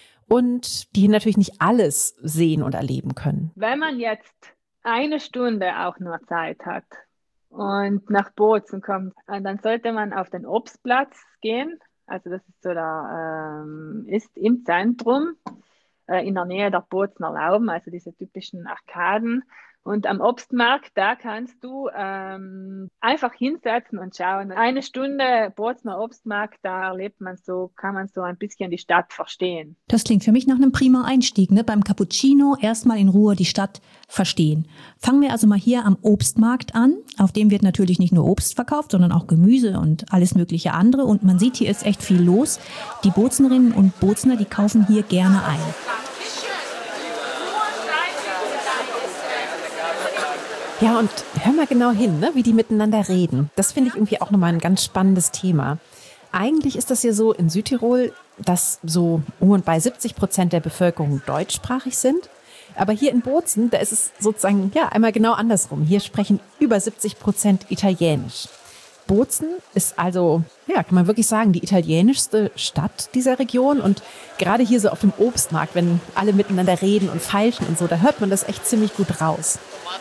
Speaker 2: und die natürlich nicht alles sehen und erleben können?
Speaker 4: Wenn man jetzt eine Stunde auch nur Zeit hat und nach Bozen kommt, dann sollte man auf den Obstplatz gehen. Also das ist so da, ähm, ist im Zentrum, äh, in der Nähe der Bozener Lauben, also diese typischen Arkaden. Und am Obstmarkt, da kannst du ähm, einfach hinsetzen und schauen. Eine Stunde Bozener Obstmarkt, da erlebt man so, kann man so ein bisschen die Stadt verstehen.
Speaker 1: Das klingt für mich nach einem prima Einstieg, ne? Beim Cappuccino erstmal in Ruhe die Stadt verstehen. Fangen wir also mal hier am Obstmarkt an. Auf dem wird natürlich nicht nur Obst verkauft, sondern auch Gemüse und alles mögliche andere. Und man sieht, hier ist echt viel los. Die Bozenerinnen und Bozener, die kaufen hier gerne ein.
Speaker 2: Ja, und hör mal genau hin, ne, wie die miteinander reden. Das finde ich irgendwie auch nochmal ein ganz spannendes Thema. Eigentlich ist das ja so in Südtirol, dass so um und bei siebzig Prozent der Bevölkerung deutschsprachig sind. Aber hier in Bozen, da ist es sozusagen ja einmal genau andersrum. Hier sprechen über siebzig Prozent Italienisch. Bozen ist also, ja, kann man wirklich sagen, die italienischste Stadt dieser Region. Und gerade hier so auf dem Obstmarkt, wenn alle miteinander reden und feilschen und so, da hört man das echt ziemlich gut raus.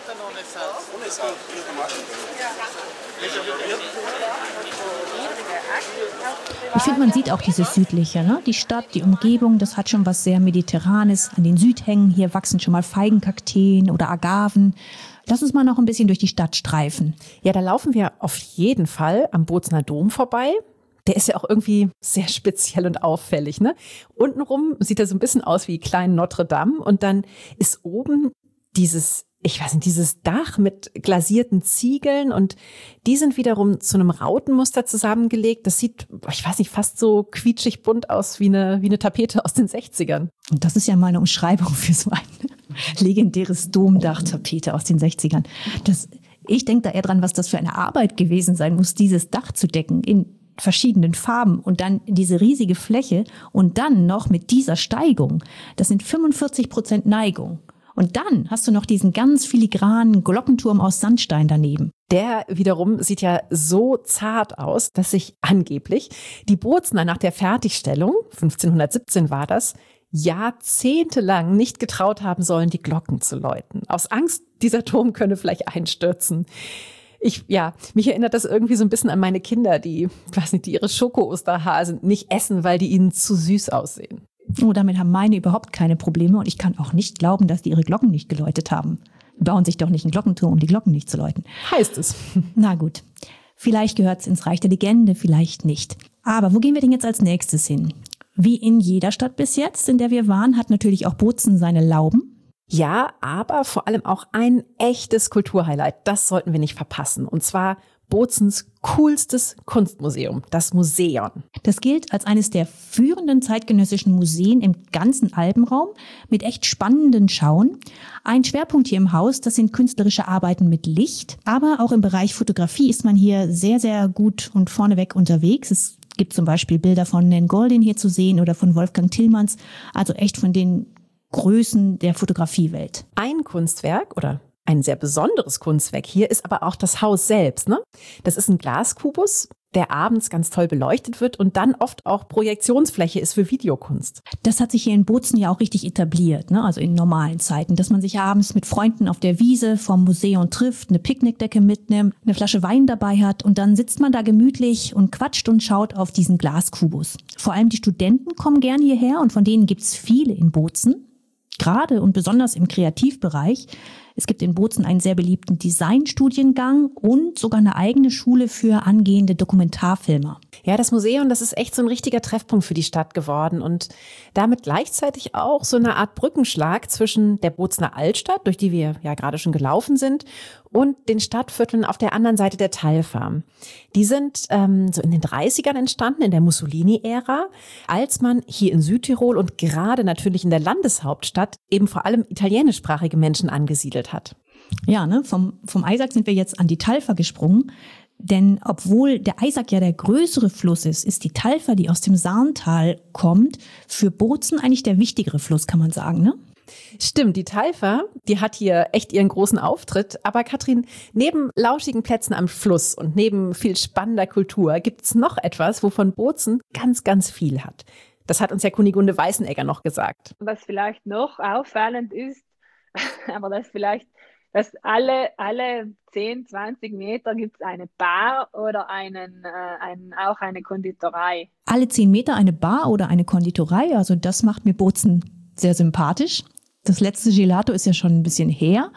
Speaker 1: Ich finde, man sieht auch dieses Südliche, ne? Die Stadt, die Umgebung, das hat schon was sehr Mediterranes. An den Südhängen hier wachsen schon mal Feigenkakteen oder Agaven. Lass uns mal noch ein bisschen durch die Stadt streifen.
Speaker 2: Ja, da laufen wir auf jeden Fall am Bozener Dom vorbei. Der ist ja auch irgendwie sehr speziell und auffällig, ne? Untenrum sieht er so ein bisschen aus wie klein Notre Dame und dann ist oben dieses, ich weiß nicht, dieses Dach mit glasierten Ziegeln und die sind wiederum zu einem Rautenmuster zusammengelegt. Das sieht, ich weiß nicht, fast so quietschig bunt aus wie eine, wie eine Tapete aus den sechzigern.
Speaker 1: Und das ist ja mal eine Umschreibung für so ein legendäres Domdach-Tapete aus den sechzigern. Das, ich denke da eher dran, was das für eine Arbeit gewesen sein muss, dieses Dach zu decken in verschiedenen Farben und dann diese riesige Fläche und dann noch mit dieser Steigung. Das sind fünfundvierzig Prozent Neigung. Und dann hast du noch diesen ganz filigranen Glockenturm aus Sandstein daneben.
Speaker 2: Der wiederum sieht ja so zart aus, dass sich angeblich die Bozener nach der Fertigstellung, fünfzehnhundertsiebzehn war das, jahrzehntelang nicht getraut haben sollen, die Glocken zu läuten. Aus Angst, dieser Turm könne vielleicht einstürzen. Ich, ja, mich erinnert das irgendwie so ein bisschen an meine Kinder, die, ich weiß nicht, die ihre Schoko-Osterhasen nicht essen, weil die ihnen zu süß aussehen.
Speaker 1: Oh, damit haben meine überhaupt keine Probleme und ich kann auch nicht glauben, dass die ihre Glocken nicht geläutet haben. Die bauen sich doch nicht einen Glockenturm, um die Glocken nicht zu läuten.
Speaker 2: Heißt es.
Speaker 1: Na gut, vielleicht gehört es ins Reich der Legende, vielleicht nicht. Aber wo gehen wir denn jetzt als nächstes hin? Wie in jeder Stadt bis jetzt, in der wir waren, hat natürlich auch Bozen seine Lauben.
Speaker 2: Ja, aber vor allem auch ein echtes Kulturhighlight. Das sollten wir nicht verpassen. Und zwar Bozens coolstes Kunstmuseum, das Museon.
Speaker 1: Das gilt als eines der führenden zeitgenössischen Museen im ganzen Alpenraum mit echt spannenden Schauen. Ein Schwerpunkt hier im Haus, das sind künstlerische Arbeiten mit Licht. Aber auch im Bereich Fotografie ist man hier sehr, sehr gut und vorneweg unterwegs. Es gibt zum Beispiel Bilder von Nan Goldin hier zu sehen oder von Wolfgang Tillmans. Also echt von den Größen der Fotografiewelt.
Speaker 2: Ein Kunstwerk oder ein sehr besonderes Kunstwerk hier ist aber auch das Haus selbst, ne? Das ist ein Glaskubus, der abends ganz toll beleuchtet wird und dann oft auch Projektionsfläche ist für Videokunst.
Speaker 1: Das hat sich hier in Bozen ja auch richtig etabliert, ne? Also in normalen Zeiten, dass man sich abends mit Freunden auf der Wiese vom Museum trifft, eine Picknickdecke mitnimmt, eine Flasche Wein dabei hat und dann sitzt man da gemütlich und quatscht und schaut auf diesen Glaskubus. Vor allem die Studenten kommen gern hierher und von denen gibt's viele in Bozen. Gerade und besonders im Kreativbereich. Es gibt in Bozen einen sehr beliebten Designstudiengang und sogar eine eigene Schule für angehende Dokumentarfilmer.
Speaker 2: Ja, das Museum, das ist echt so ein richtiger Treffpunkt für die Stadt geworden und damit gleichzeitig auch so eine Art Brückenschlag zwischen der Bozener Altstadt, durch die wir ja gerade schon gelaufen sind, und den Stadtvierteln auf der anderen Seite der Talfarm. Die sind ähm, so in den dreißigern entstanden, in der Mussolini-Ära, als man hier in Südtirol und gerade natürlich in der Landeshauptstadt eben vor allem italienischsprachige Menschen angesiedelt hat.
Speaker 1: Ja, ne, vom, vom Eisack sind wir jetzt an die Talfer gesprungen. Denn obwohl der Eisack ja der größere Fluss ist, ist die Talfer, die aus dem Saarntal kommt, für Bozen eigentlich der wichtigere Fluss, kann man sagen, ne?
Speaker 2: Stimmt, die Talfer, die hat hier echt ihren großen Auftritt. Aber Katrin, neben lauschigen Plätzen am Fluss und neben viel spannender Kultur gibt's noch etwas, wovon Bozen ganz, ganz viel hat. Das hat uns ja Kunigunde Weißenegger noch gesagt.
Speaker 4: Was vielleicht noch auffallend ist, aber das vielleicht, dass alle, alle zehn, zwanzig Meter gibt es eine Bar oder einen, äh, einen, auch eine Konditorei.
Speaker 1: Alle zehn Meter eine Bar oder eine Konditorei, also das macht mir Bozen sehr sympathisch. Das letzte Gelato ist ja schon ein bisschen her.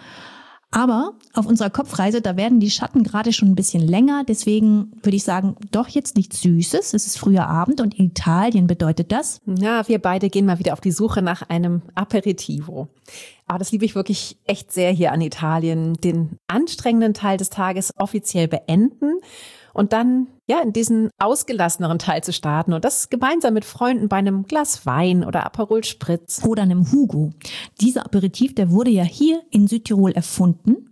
Speaker 1: Aber auf unserer Kopfreise, da werden die Schatten gerade schon ein bisschen länger. Deswegen würde ich sagen, doch jetzt nichts Süßes. Es ist früher Abend und in Italien bedeutet das.
Speaker 2: Ja, wir beide gehen mal wieder auf die Suche nach einem Aperitivo. Aber das liebe ich wirklich echt sehr hier an Italien. Den anstrengenden Teil des Tages offiziell beenden und dann ja in diesen ausgelasseneren Teil zu starten und das gemeinsam mit Freunden bei einem Glas Wein oder Aperol Spritz.
Speaker 1: Oder einem Hugo. Dieser Aperitif, der wurde ja hier in Südtirol erfunden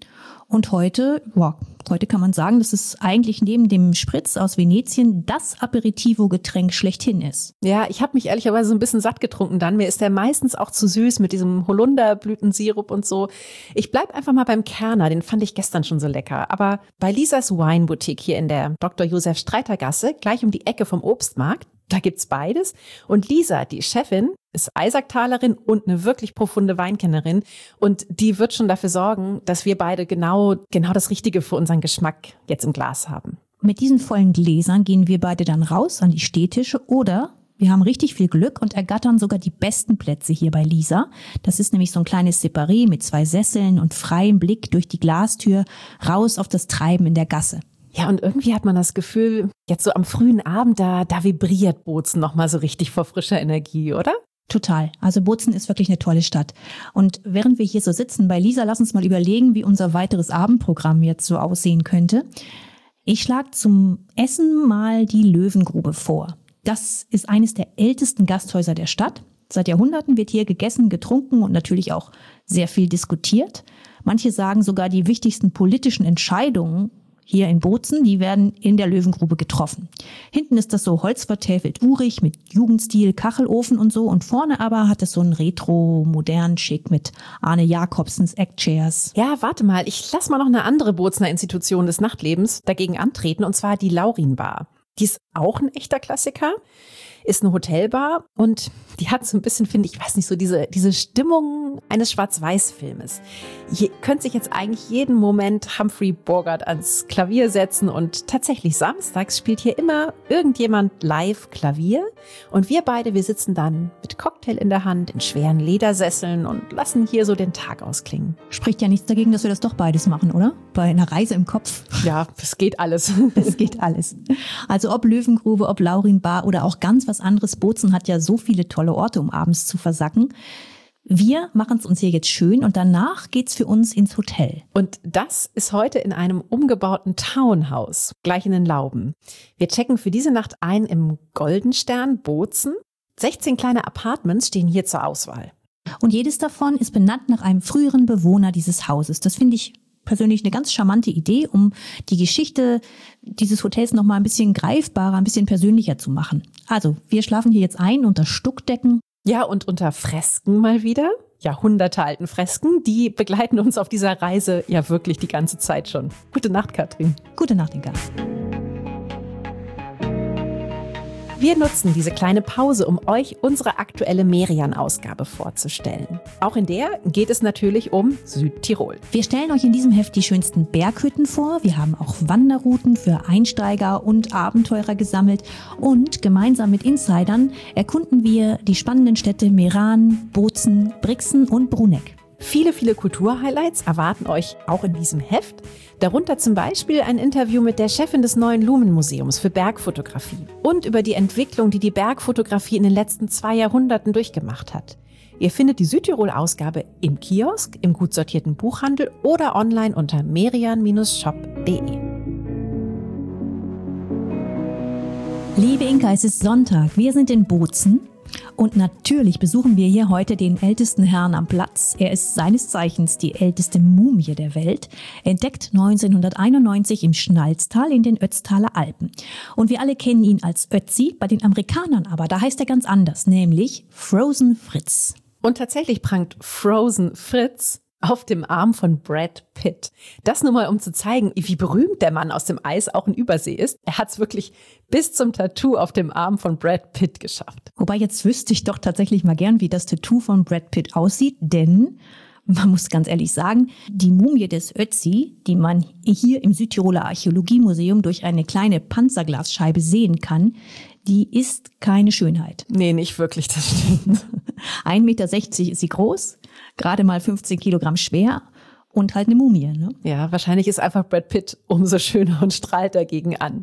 Speaker 1: Und heute, wow, heute kann man sagen, dass es eigentlich neben dem Spritz aus Venetien das Aperitivo-Getränk schlechthin ist.
Speaker 2: Ja, ich habe mich ehrlicherweise so ein bisschen satt getrunken dann. Mir ist der meistens auch zu süß mit diesem Holunderblütensirup und so. Ich bleib einfach mal beim Kerner, den fand ich gestern schon so lecker. Aber bei Lisas Wine Boutique hier in der Doktor Josef Streiter Gasse, gleich um die Ecke vom Obstmarkt, da gibt's beides. Und Lisa, die Chefin, ist Eisaktalerin und eine wirklich profunde Weinkennerin. Und die wird schon dafür sorgen, dass wir beide genau, genau das Richtige für unseren Geschmack jetzt im Glas haben.
Speaker 1: Mit diesen vollen Gläsern gehen wir beide dann raus an die Stehtische oder wir haben richtig viel Glück und ergattern sogar die besten Plätze hier bei Lisa. Das ist nämlich so ein kleines Separé mit zwei Sesseln und freiem Blick durch die Glastür raus auf das Treiben in der Gasse.
Speaker 2: Ja, und irgendwie hat man das Gefühl, jetzt so am frühen Abend, da, da vibriert Bozen nochmal so richtig vor frischer Energie, oder?
Speaker 1: Total. Also Bozen ist wirklich eine tolle Stadt. Und während wir hier so sitzen bei Lisa, lass uns mal überlegen, wie unser weiteres Abendprogramm jetzt so aussehen könnte. Ich schlage zum Essen mal die Löwengrube vor. Das ist eines der ältesten Gasthäuser der Stadt. Seit Jahrhunderten wird hier gegessen, getrunken und natürlich auch sehr viel diskutiert. Manche sagen sogar, die wichtigsten politischen Entscheidungen hier in Bozen, die werden in der Löwengrube getroffen. Hinten ist das so holzvertäfelt urig mit Jugendstil, Kachelofen und so. Und vorne aber hat es so einen retro, modernen Schick mit Arne Jacobsens Eckchairs.
Speaker 2: Ja, warte mal, ich lass mal noch eine andere Bozener Institution des Nachtlebens dagegen antreten, und zwar die Laurinbar. Die ist auch ein echter Klassiker, ist eine Hotelbar und die hat so ein bisschen, finde ich, weiß nicht, so diese, diese Stimmung eines Schwarz-Weiß-Filmes. Ihr könnt sich jetzt eigentlich jeden Moment Humphrey Bogart ans Klavier setzen und tatsächlich samstags spielt hier immer irgendjemand live Klavier und wir beide, wir sitzen dann mit Cocktail in der Hand in schweren Ledersesseln und lassen hier so den Tag ausklingen.
Speaker 1: Spricht ja nichts dagegen, dass wir das doch beides machen, oder? Bei einer Reise im Kopf.
Speaker 2: Ja, es geht alles.
Speaker 1: Es geht alles. Also ob Löwengrube, ob Laurinbar oder auch ganz was anderes. Bozen hat ja so viele tolle Orte, um abends zu versacken. Wir machen es uns hier jetzt schön und danach geht's für uns ins Hotel.
Speaker 2: Und das ist heute in einem umgebauten Townhouse, gleich in den Lauben. Wir checken für diese Nacht ein im Goldenstern Bozen. sechzehn kleine Apartments stehen hier zur Auswahl.
Speaker 1: Und jedes davon ist benannt nach einem früheren Bewohner dieses Hauses. Das finde ich persönlich eine ganz charmante Idee, um die Geschichte dieses Hotels noch mal ein bisschen greifbarer, ein bisschen persönlicher zu machen. Also, wir schlafen hier jetzt ein unter Stuckdecken.
Speaker 2: Ja, und unter Fresken mal wieder. Jahrhundertealten Fresken, die begleiten uns auf dieser Reise ja wirklich die ganze Zeit schon. Gute Nacht, Katrin.
Speaker 1: Gute Nacht, Inga.
Speaker 2: Wir nutzen diese kleine Pause, um euch unsere aktuelle Merian-Ausgabe vorzustellen. Auch in der geht es natürlich um Südtirol.
Speaker 1: Wir stellen euch in diesem Heft die schönsten Berghütten vor. Wir haben auch Wanderrouten für Einsteiger und Abenteurer gesammelt. Und gemeinsam mit Insidern erkunden wir die spannenden Städte Meran, Bozen, Brixen und Bruneck.
Speaker 2: Viele, viele Kulturhighlights erwarten euch auch in diesem Heft. Darunter zum Beispiel ein Interview mit der Chefin des neuen Lumen-Museums für Bergfotografie und über die Entwicklung, die die Bergfotografie in den letzten zwei Jahrhunderten durchgemacht hat. Ihr findet die Südtirol-Ausgabe im Kiosk, im gut sortierten Buchhandel oder online unter merian Bindestrich shop punkt de.
Speaker 1: Liebe Inka, es ist Sonntag. Wir sind in Bozen. Und natürlich besuchen wir hier heute den ältesten Herrn am Platz. Er ist seines Zeichens die älteste Mumie der Welt, entdeckt neunzehnhunderteinundneunzig im Schnalztal in den Ötztaler Alpen. Und wir alle kennen ihn als Ötzi, bei den Amerikanern aber, da heißt er ganz anders, nämlich Frozen Fritz.
Speaker 2: Und tatsächlich prangt Frozen Fritz auf dem Arm von Brad Pitt. Das nur mal, um zu zeigen, wie berühmt der Mann aus dem Eis auch in Übersee ist. Er hat es wirklich bis zum Tattoo auf dem Arm von Brad Pitt geschafft.
Speaker 1: Wobei, jetzt wüsste ich doch tatsächlich mal gern, wie das Tattoo von Brad Pitt aussieht, denn man muss ganz ehrlich sagen, die Mumie des Ötzi, die man hier im Südtiroler Archäologiemuseum durch eine kleine Panzerglasscheibe sehen kann, die ist keine Schönheit.
Speaker 2: Nee, nicht wirklich, das stimmt.
Speaker 1: ein Meter sechzig ist sie groß, gerade mal fünfzehn Kilogramm schwer und halt eine Mumie, ne?
Speaker 2: Ja, wahrscheinlich ist einfach Brad Pitt umso schöner und strahlt dagegen an.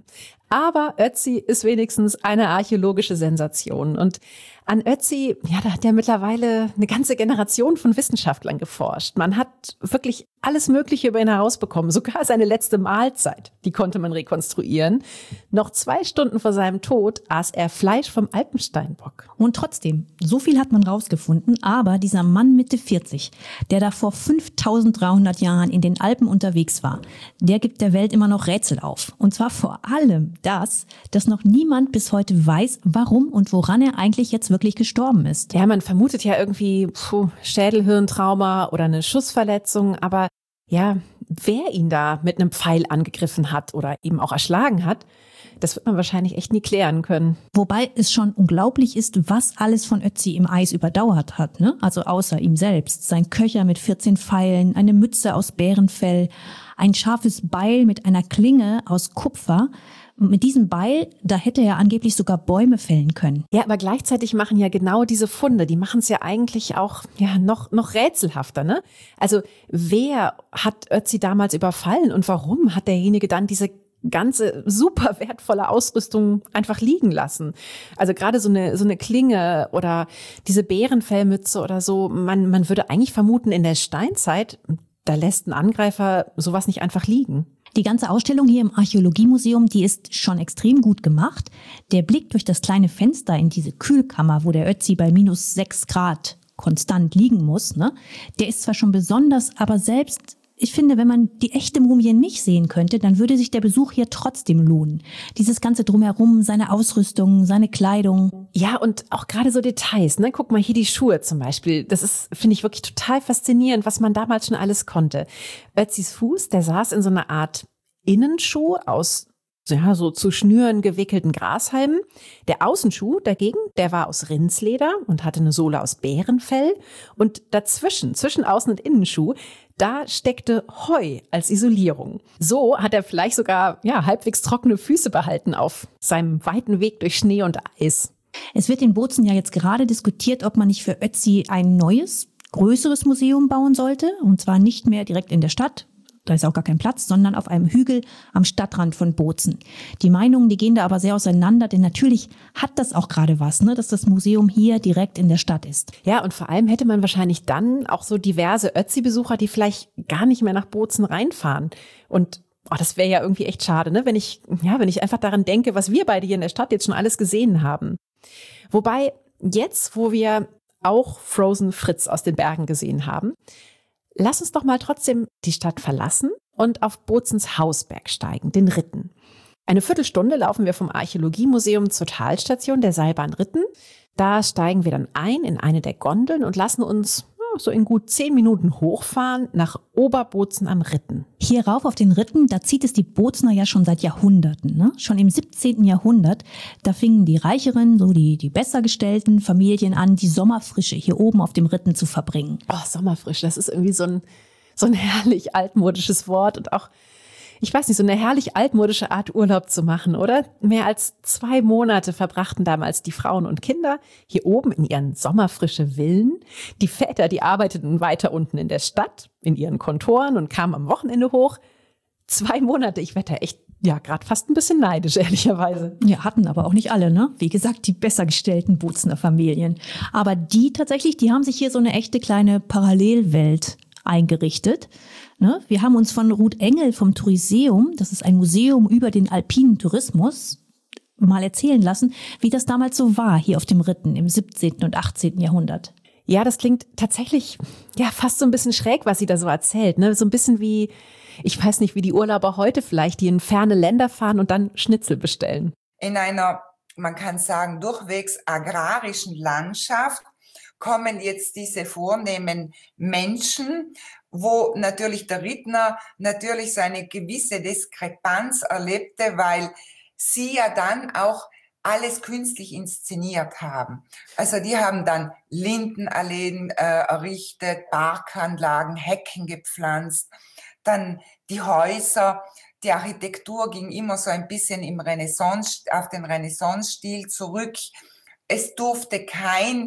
Speaker 2: Aber Ötzi ist wenigstens eine archäologische Sensation. Und an Ötzi, ja, da hat ja mittlerweile eine ganze Generation von Wissenschaftlern geforscht. Man hat wirklich alles Mögliche über ihn herausbekommen. Sogar seine letzte Mahlzeit, die konnte man rekonstruieren. Noch zwei Stunden vor seinem Tod aß er Fleisch vom Alpensteinbock.
Speaker 1: Und trotzdem, so viel hat man rausgefunden, aber dieser Mann Mitte vierzig, der da vor fünftausenddreihundert Jahren in den Alpen unterwegs war, der gibt der Welt immer noch Rätsel auf. Und zwar vor allem das, dass noch niemand bis heute weiß, warum und woran er eigentlich jetzt wirklich gestorben ist.
Speaker 2: Ja, man vermutet ja irgendwie puh, Schädelhirntrauma oder eine Schussverletzung, aber ja, wer ihn da mit einem Pfeil angegriffen hat oder eben auch erschlagen hat, das wird man wahrscheinlich echt nie klären können.
Speaker 1: Wobei es schon unglaublich ist, was alles von Ötzi im Eis überdauert hat, ne? Also außer ihm selbst. Sein Köcher mit vierzehn Pfeilen, eine Mütze aus Bärenfell, ein scharfes Beil mit einer Klinge aus Kupfer. Und mit diesem Beil, da hätte er angeblich sogar Bäume fällen können.
Speaker 2: Ja, aber gleichzeitig machen ja genau diese Funde, die machen es ja eigentlich auch ja noch noch rätselhafter, ne? Also wer hat Ötzi damals überfallen und warum hat derjenige dann diese ganze super wertvolle Ausrüstung einfach liegen lassen? Also gerade so eine so eine Klinge oder diese Bärenfellmütze oder so, man man würde eigentlich vermuten, in der Steinzeit, da lässt ein Angreifer sowas nicht einfach liegen.
Speaker 1: Die ganze Ausstellung hier im Archäologiemuseum, die ist schon extrem gut gemacht. Der Blick durch das kleine Fenster in diese Kühlkammer, wo der Ötzi bei minus sechs Grad konstant liegen muss, ne, der ist zwar schon besonders, aber selbst, ich finde, wenn man die echte Mumie nicht sehen könnte, dann würde sich der Besuch hier trotzdem lohnen. Dieses ganze Drumherum, seine Ausrüstung, seine Kleidung.
Speaker 2: Ja, und auch gerade so Details, ne? Guck mal hier die Schuhe zum Beispiel. Das ist, finde ich, wirklich total faszinierend, was man damals schon alles konnte. Ötzis Fuß, der saß in so einer Art Innenschuh aus ja, so zu Schnüren gewickelten Grashalmen. Der Außenschuh dagegen, der war aus Rindsleder und hatte eine Sohle aus Bärenfell. Und dazwischen, zwischen Außen- und Innenschuh, da steckte Heu als Isolierung. So hat er vielleicht sogar ja, halbwegs trockene Füße behalten auf seinem weiten Weg durch Schnee und Eis.
Speaker 1: Es wird in Bozen ja jetzt gerade diskutiert, ob man nicht für Ötzi ein neues, größeres Museum bauen sollte. Und zwar nicht mehr direkt in der Stadt. Da ist auch gar kein Platz, sondern auf einem Hügel am Stadtrand von Bozen. Die Meinungen, die gehen da aber sehr auseinander, denn natürlich hat das auch gerade was, ne, dass das Museum hier direkt in der Stadt ist.
Speaker 2: Ja, und vor allem hätte man wahrscheinlich dann auch so diverse Ötzi-Besucher, die vielleicht gar nicht mehr nach Bozen reinfahren. Und oh, das wäre ja irgendwie echt schade, ne, wenn ich, ja, wenn ich einfach daran denke, was wir beide hier in der Stadt jetzt schon alles gesehen haben. Wobei jetzt, wo wir auch Frozen Fritz aus den Bergen gesehen haben, lass uns doch mal trotzdem die Stadt verlassen und auf Bozens Hausberg steigen, den Ritten. Eine Viertelstunde laufen wir vom Archäologiemuseum zur Talstation der Seilbahn Ritten. Da steigen wir dann ein in eine der Gondeln und lassen uns ja, so in gut zehn Minuten hochfahren nach Oberbozen am Ritten.
Speaker 1: Hier rauf auf den Ritten, da zieht es die Bozener ja schon seit Jahrhunderten. Ne? Schon im siebzehnten Jahrhundert, da fingen die reicheren, so die, die besser gestellten Familien an, die Sommerfrische hier oben auf dem Ritten zu verbringen.
Speaker 2: Oh, Sommerfrische, das ist irgendwie so ein, so ein herrlich altmodisches Wort und auch, ich weiß nicht, so eine herrlich altmodische Art Urlaub zu machen, oder? Mehr als zwei Monate verbrachten damals die Frauen und Kinder hier oben in ihren sommerfrische Villen. Die Väter, die arbeiteten weiter unten in der Stadt, in ihren Kontoren und kamen am Wochenende hoch. Zwei Monate, ich werde da echt, ja, gerade fast ein bisschen neidisch, ehrlicherweise.
Speaker 1: Ja, hatten aber auch nicht alle, ne? Wie gesagt, die besser gestellten Bozener Familien. Aber die tatsächlich, die haben sich hier so eine echte kleine Parallelwelt eingerichtet. Ne? Wir haben uns von Ruth Engel vom Touriseum, das ist ein Museum über den alpinen Tourismus, mal erzählen lassen, wie das damals so war hier auf dem Ritten im siebzehnten und achtzehnten Jahrhundert.
Speaker 2: Ja, das klingt tatsächlich ja fast so ein bisschen schräg, was sie da so erzählt. Ne? So ein bisschen wie, ich weiß nicht, wie die Urlauber heute vielleicht, die in ferne Länder fahren und dann Schnitzel bestellen.
Speaker 5: In einer, man kann sagen, durchwegs agrarischen Landschaft kommen jetzt diese vornehmen Menschen, wo natürlich der Rittner natürlich so eine gewisse Diskrepanz erlebte, weil sie ja dann auch alles künstlich inszeniert haben. Also die haben dann Lindenalleen äh, errichtet, Parkanlagen, Hecken gepflanzt, dann die Häuser, die Architektur ging immer so ein bisschen im Renaissance, auf den Renaissance-Stil zurück. Es durfte kein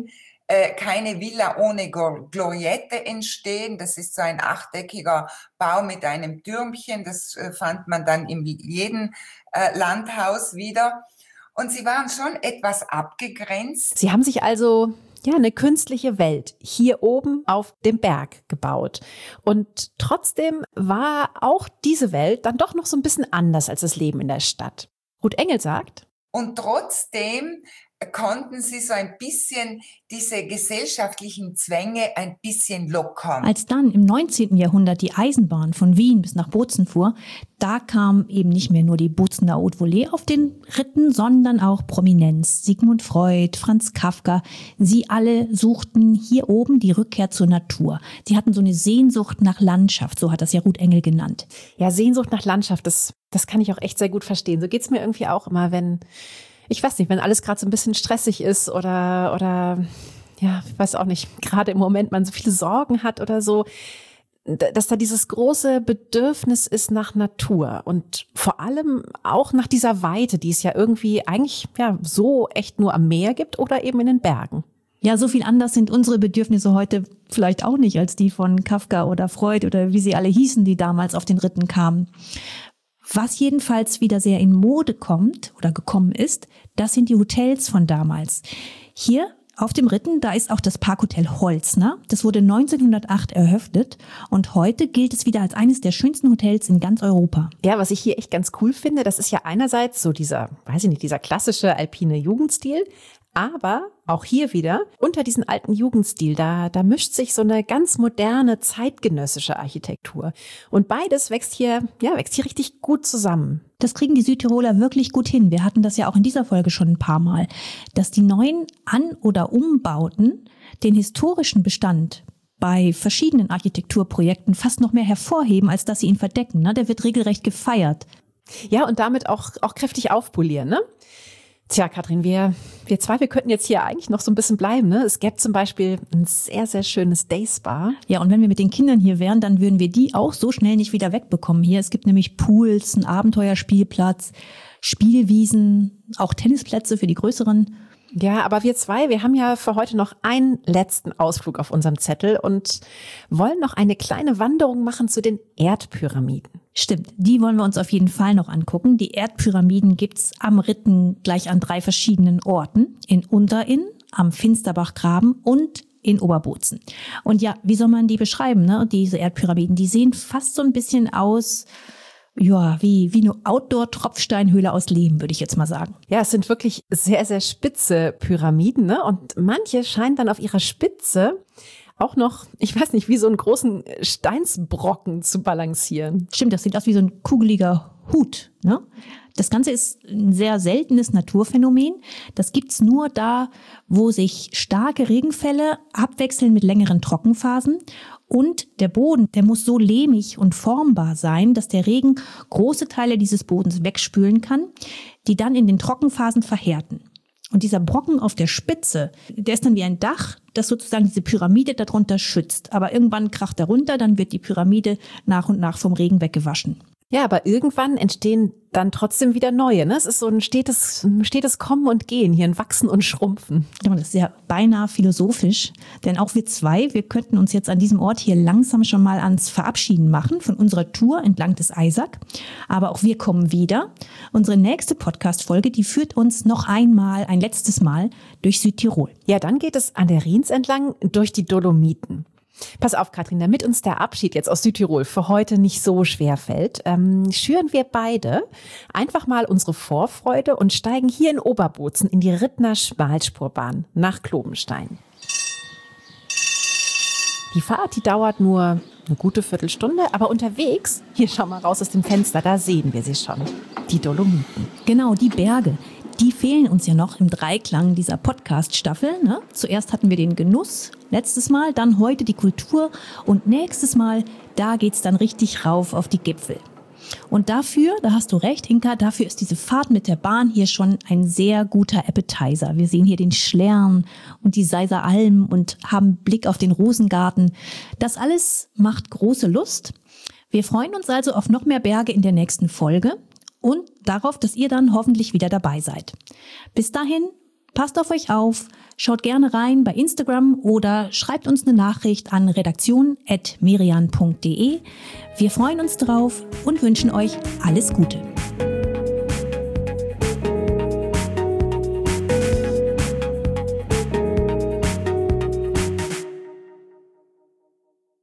Speaker 5: äh, keine Villa ohne Gloriette entstehen. Das ist so ein achteckiger Bau mit einem Türmchen. Das äh, fand man dann in jedem äh, Landhaus wieder. Und sie waren schon etwas abgegrenzt.
Speaker 2: Sie haben sich also ja eine künstliche Welt hier oben auf dem Berg gebaut. Und trotzdem war auch diese Welt dann doch noch so ein bisschen anders als das Leben in der Stadt. Ruth Engel sagt:
Speaker 5: Und trotzdem konnten sie so ein bisschen diese gesellschaftlichen Zwänge ein bisschen lockern.
Speaker 1: Als dann im neunzehnten Jahrhundert die Eisenbahn von Wien bis nach Bozen fuhr, da kam eben nicht mehr nur die Bozener Haute Volée auf den Ritten, sondern auch Prominenz. Sigmund Freud, Franz Kafka, sie alle suchten hier oben die Rückkehr zur Natur. Sie hatten so eine Sehnsucht nach Landschaft, so hat das ja Ruth Engel genannt.
Speaker 2: Ja, Sehnsucht nach Landschaft, das, das kann ich auch echt sehr gut verstehen. So geht's mir irgendwie auch immer, wenn... Ich weiß nicht, wenn alles gerade so ein bisschen stressig ist oder, oder ja, ich weiß auch nicht, gerade im Moment man so viele Sorgen hat oder so, dass da dieses große Bedürfnis ist nach Natur und vor allem auch nach dieser Weite, die es ja irgendwie eigentlich ja so echt nur am Meer gibt oder eben in den Bergen.
Speaker 1: Ja, so viel anders sind unsere Bedürfnisse heute vielleicht auch nicht als die von Kafka oder Freud oder wie sie alle hießen, die damals auf den Ritten kamen. Was jedenfalls wieder sehr in Mode kommt oder gekommen ist, das sind die Hotels von damals. Hier auf dem Ritten, da ist auch das Parkhotel Holzner. Das wurde neunzehnhundertacht eröffnet und heute gilt es wieder als eines der schönsten Hotels in ganz Europa.
Speaker 2: Ja, was ich hier echt ganz cool finde, das ist ja einerseits so dieser, weiß ich nicht, dieser klassische alpine Jugendstil, aber auch hier wieder unter diesen alten Jugendstil, da, da mischt sich so eine ganz moderne, zeitgenössische Architektur. Und beides wächst hier, ja, wächst hier richtig gut zusammen.
Speaker 1: Das kriegen die Südtiroler wirklich gut hin. Wir hatten das ja auch in dieser Folge schon ein paar Mal, dass die neuen An- oder Umbauten den historischen Bestand bei verschiedenen Architekturprojekten fast noch mehr hervorheben, als dass sie ihn verdecken. Der wird regelrecht gefeiert.
Speaker 2: Ja, und damit auch, auch kräftig aufpolieren, ne? Tja, Katrin, wir, wir zwei, wir könnten jetzt hier eigentlich noch so ein bisschen bleiben, ne? Es gäbe zum Beispiel ein sehr, sehr schönes Dayspa.
Speaker 1: Ja, und wenn wir mit den Kindern hier wären, dann würden wir die auch so schnell nicht wieder wegbekommen hier. Es gibt nämlich Pools, einen Abenteuerspielplatz, Spielwiesen, auch Tennisplätze für die Größeren.
Speaker 2: Ja, aber wir zwei, wir haben ja für heute noch einen letzten Ausflug auf unserem Zettel und wollen noch eine kleine Wanderung machen zu den Erdpyramiden.
Speaker 1: Stimmt, die wollen wir uns auf jeden Fall noch angucken. Die Erdpyramiden gibt's am Ritten gleich an drei verschiedenen Orten. In Unterinn, am Finsterbachgraben und in Oberbozen. Und ja, wie soll man die beschreiben, ne? Diese Erdpyramiden, die sehen fast so ein bisschen aus, ja, wie, wie eine Outdoor-Tropfsteinhöhle aus Lehm, würde ich jetzt mal sagen.
Speaker 2: Ja, es sind wirklich sehr, sehr spitze Pyramiden, ne? Und manche scheinen dann auf ihrer Spitze auch noch, ich weiß nicht, wie so einen großen Steinsbrocken zu balancieren.
Speaker 1: Stimmt, das sieht aus wie so ein kugeliger Hut, ne? Das Ganze ist ein sehr seltenes Naturphänomen. Das gibt's nur da, wo sich starke Regenfälle abwechseln mit längeren Trockenphasen. Und der Boden, der muss so lehmig und formbar sein, dass der Regen große Teile dieses Bodens wegspülen kann, die dann in den Trockenphasen verhärten. Und dieser Brocken auf der Spitze, der ist dann wie ein Dach, das sozusagen diese Pyramide darunter schützt. Aber irgendwann kracht er runter, dann wird die Pyramide nach und nach vom Regen weggewaschen.
Speaker 2: Ja, aber irgendwann entstehen dann trotzdem wieder neue, ne? Es ist so ein stetes, stetes Kommen und Gehen, hier ein Wachsen und Schrumpfen.
Speaker 1: Das ist ja beinahe philosophisch, denn auch wir zwei, wir könnten uns jetzt an diesem Ort hier langsam schon mal ans Verabschieden machen von unserer Tour entlang des Eisack. Aber auch wir kommen wieder. Unsere nächste Podcast-Folge, die führt uns noch einmal, ein letztes Mal durch Südtirol.
Speaker 2: Ja, dann geht es an der Rhins entlang durch die Dolomiten. Pass auf, Katrin, damit uns der Abschied jetzt aus Südtirol für heute nicht so schwer fällt, ähm, schüren wir beide einfach mal unsere Vorfreude und steigen hier in Oberbozen in die Rittner Schmalspurbahn nach Klobenstein. Die Fahrt, die dauert nur eine gute Viertelstunde, aber unterwegs, hier schau mal raus aus dem Fenster, da sehen wir sie schon, die Dolomiten.
Speaker 1: Genau, die Berge. Die fehlen uns ja noch im Dreiklang dieser Podcast-Staffel, ne? Zuerst hatten wir den Genuss, letztes Mal, dann heute die Kultur und nächstes Mal, da geht's dann richtig rauf auf die Gipfel. Und dafür, da hast du recht, Inka, dafür ist diese Fahrt mit der Bahn hier schon ein sehr guter Appetizer. Wir sehen hier den Schlern und die Seiser Alm und haben Blick auf den Rosengarten. Das alles macht große Lust. Wir freuen uns also auf noch mehr Berge in der nächsten Folge. Und darauf, dass ihr dann hoffentlich wieder dabei seid. Bis dahin, Passt auf euch auf, schaut gerne rein bei Instagram oder schreibt uns eine Nachricht an redaktion at merian punkt de. Wir freuen uns drauf und wünschen euch alles Gute.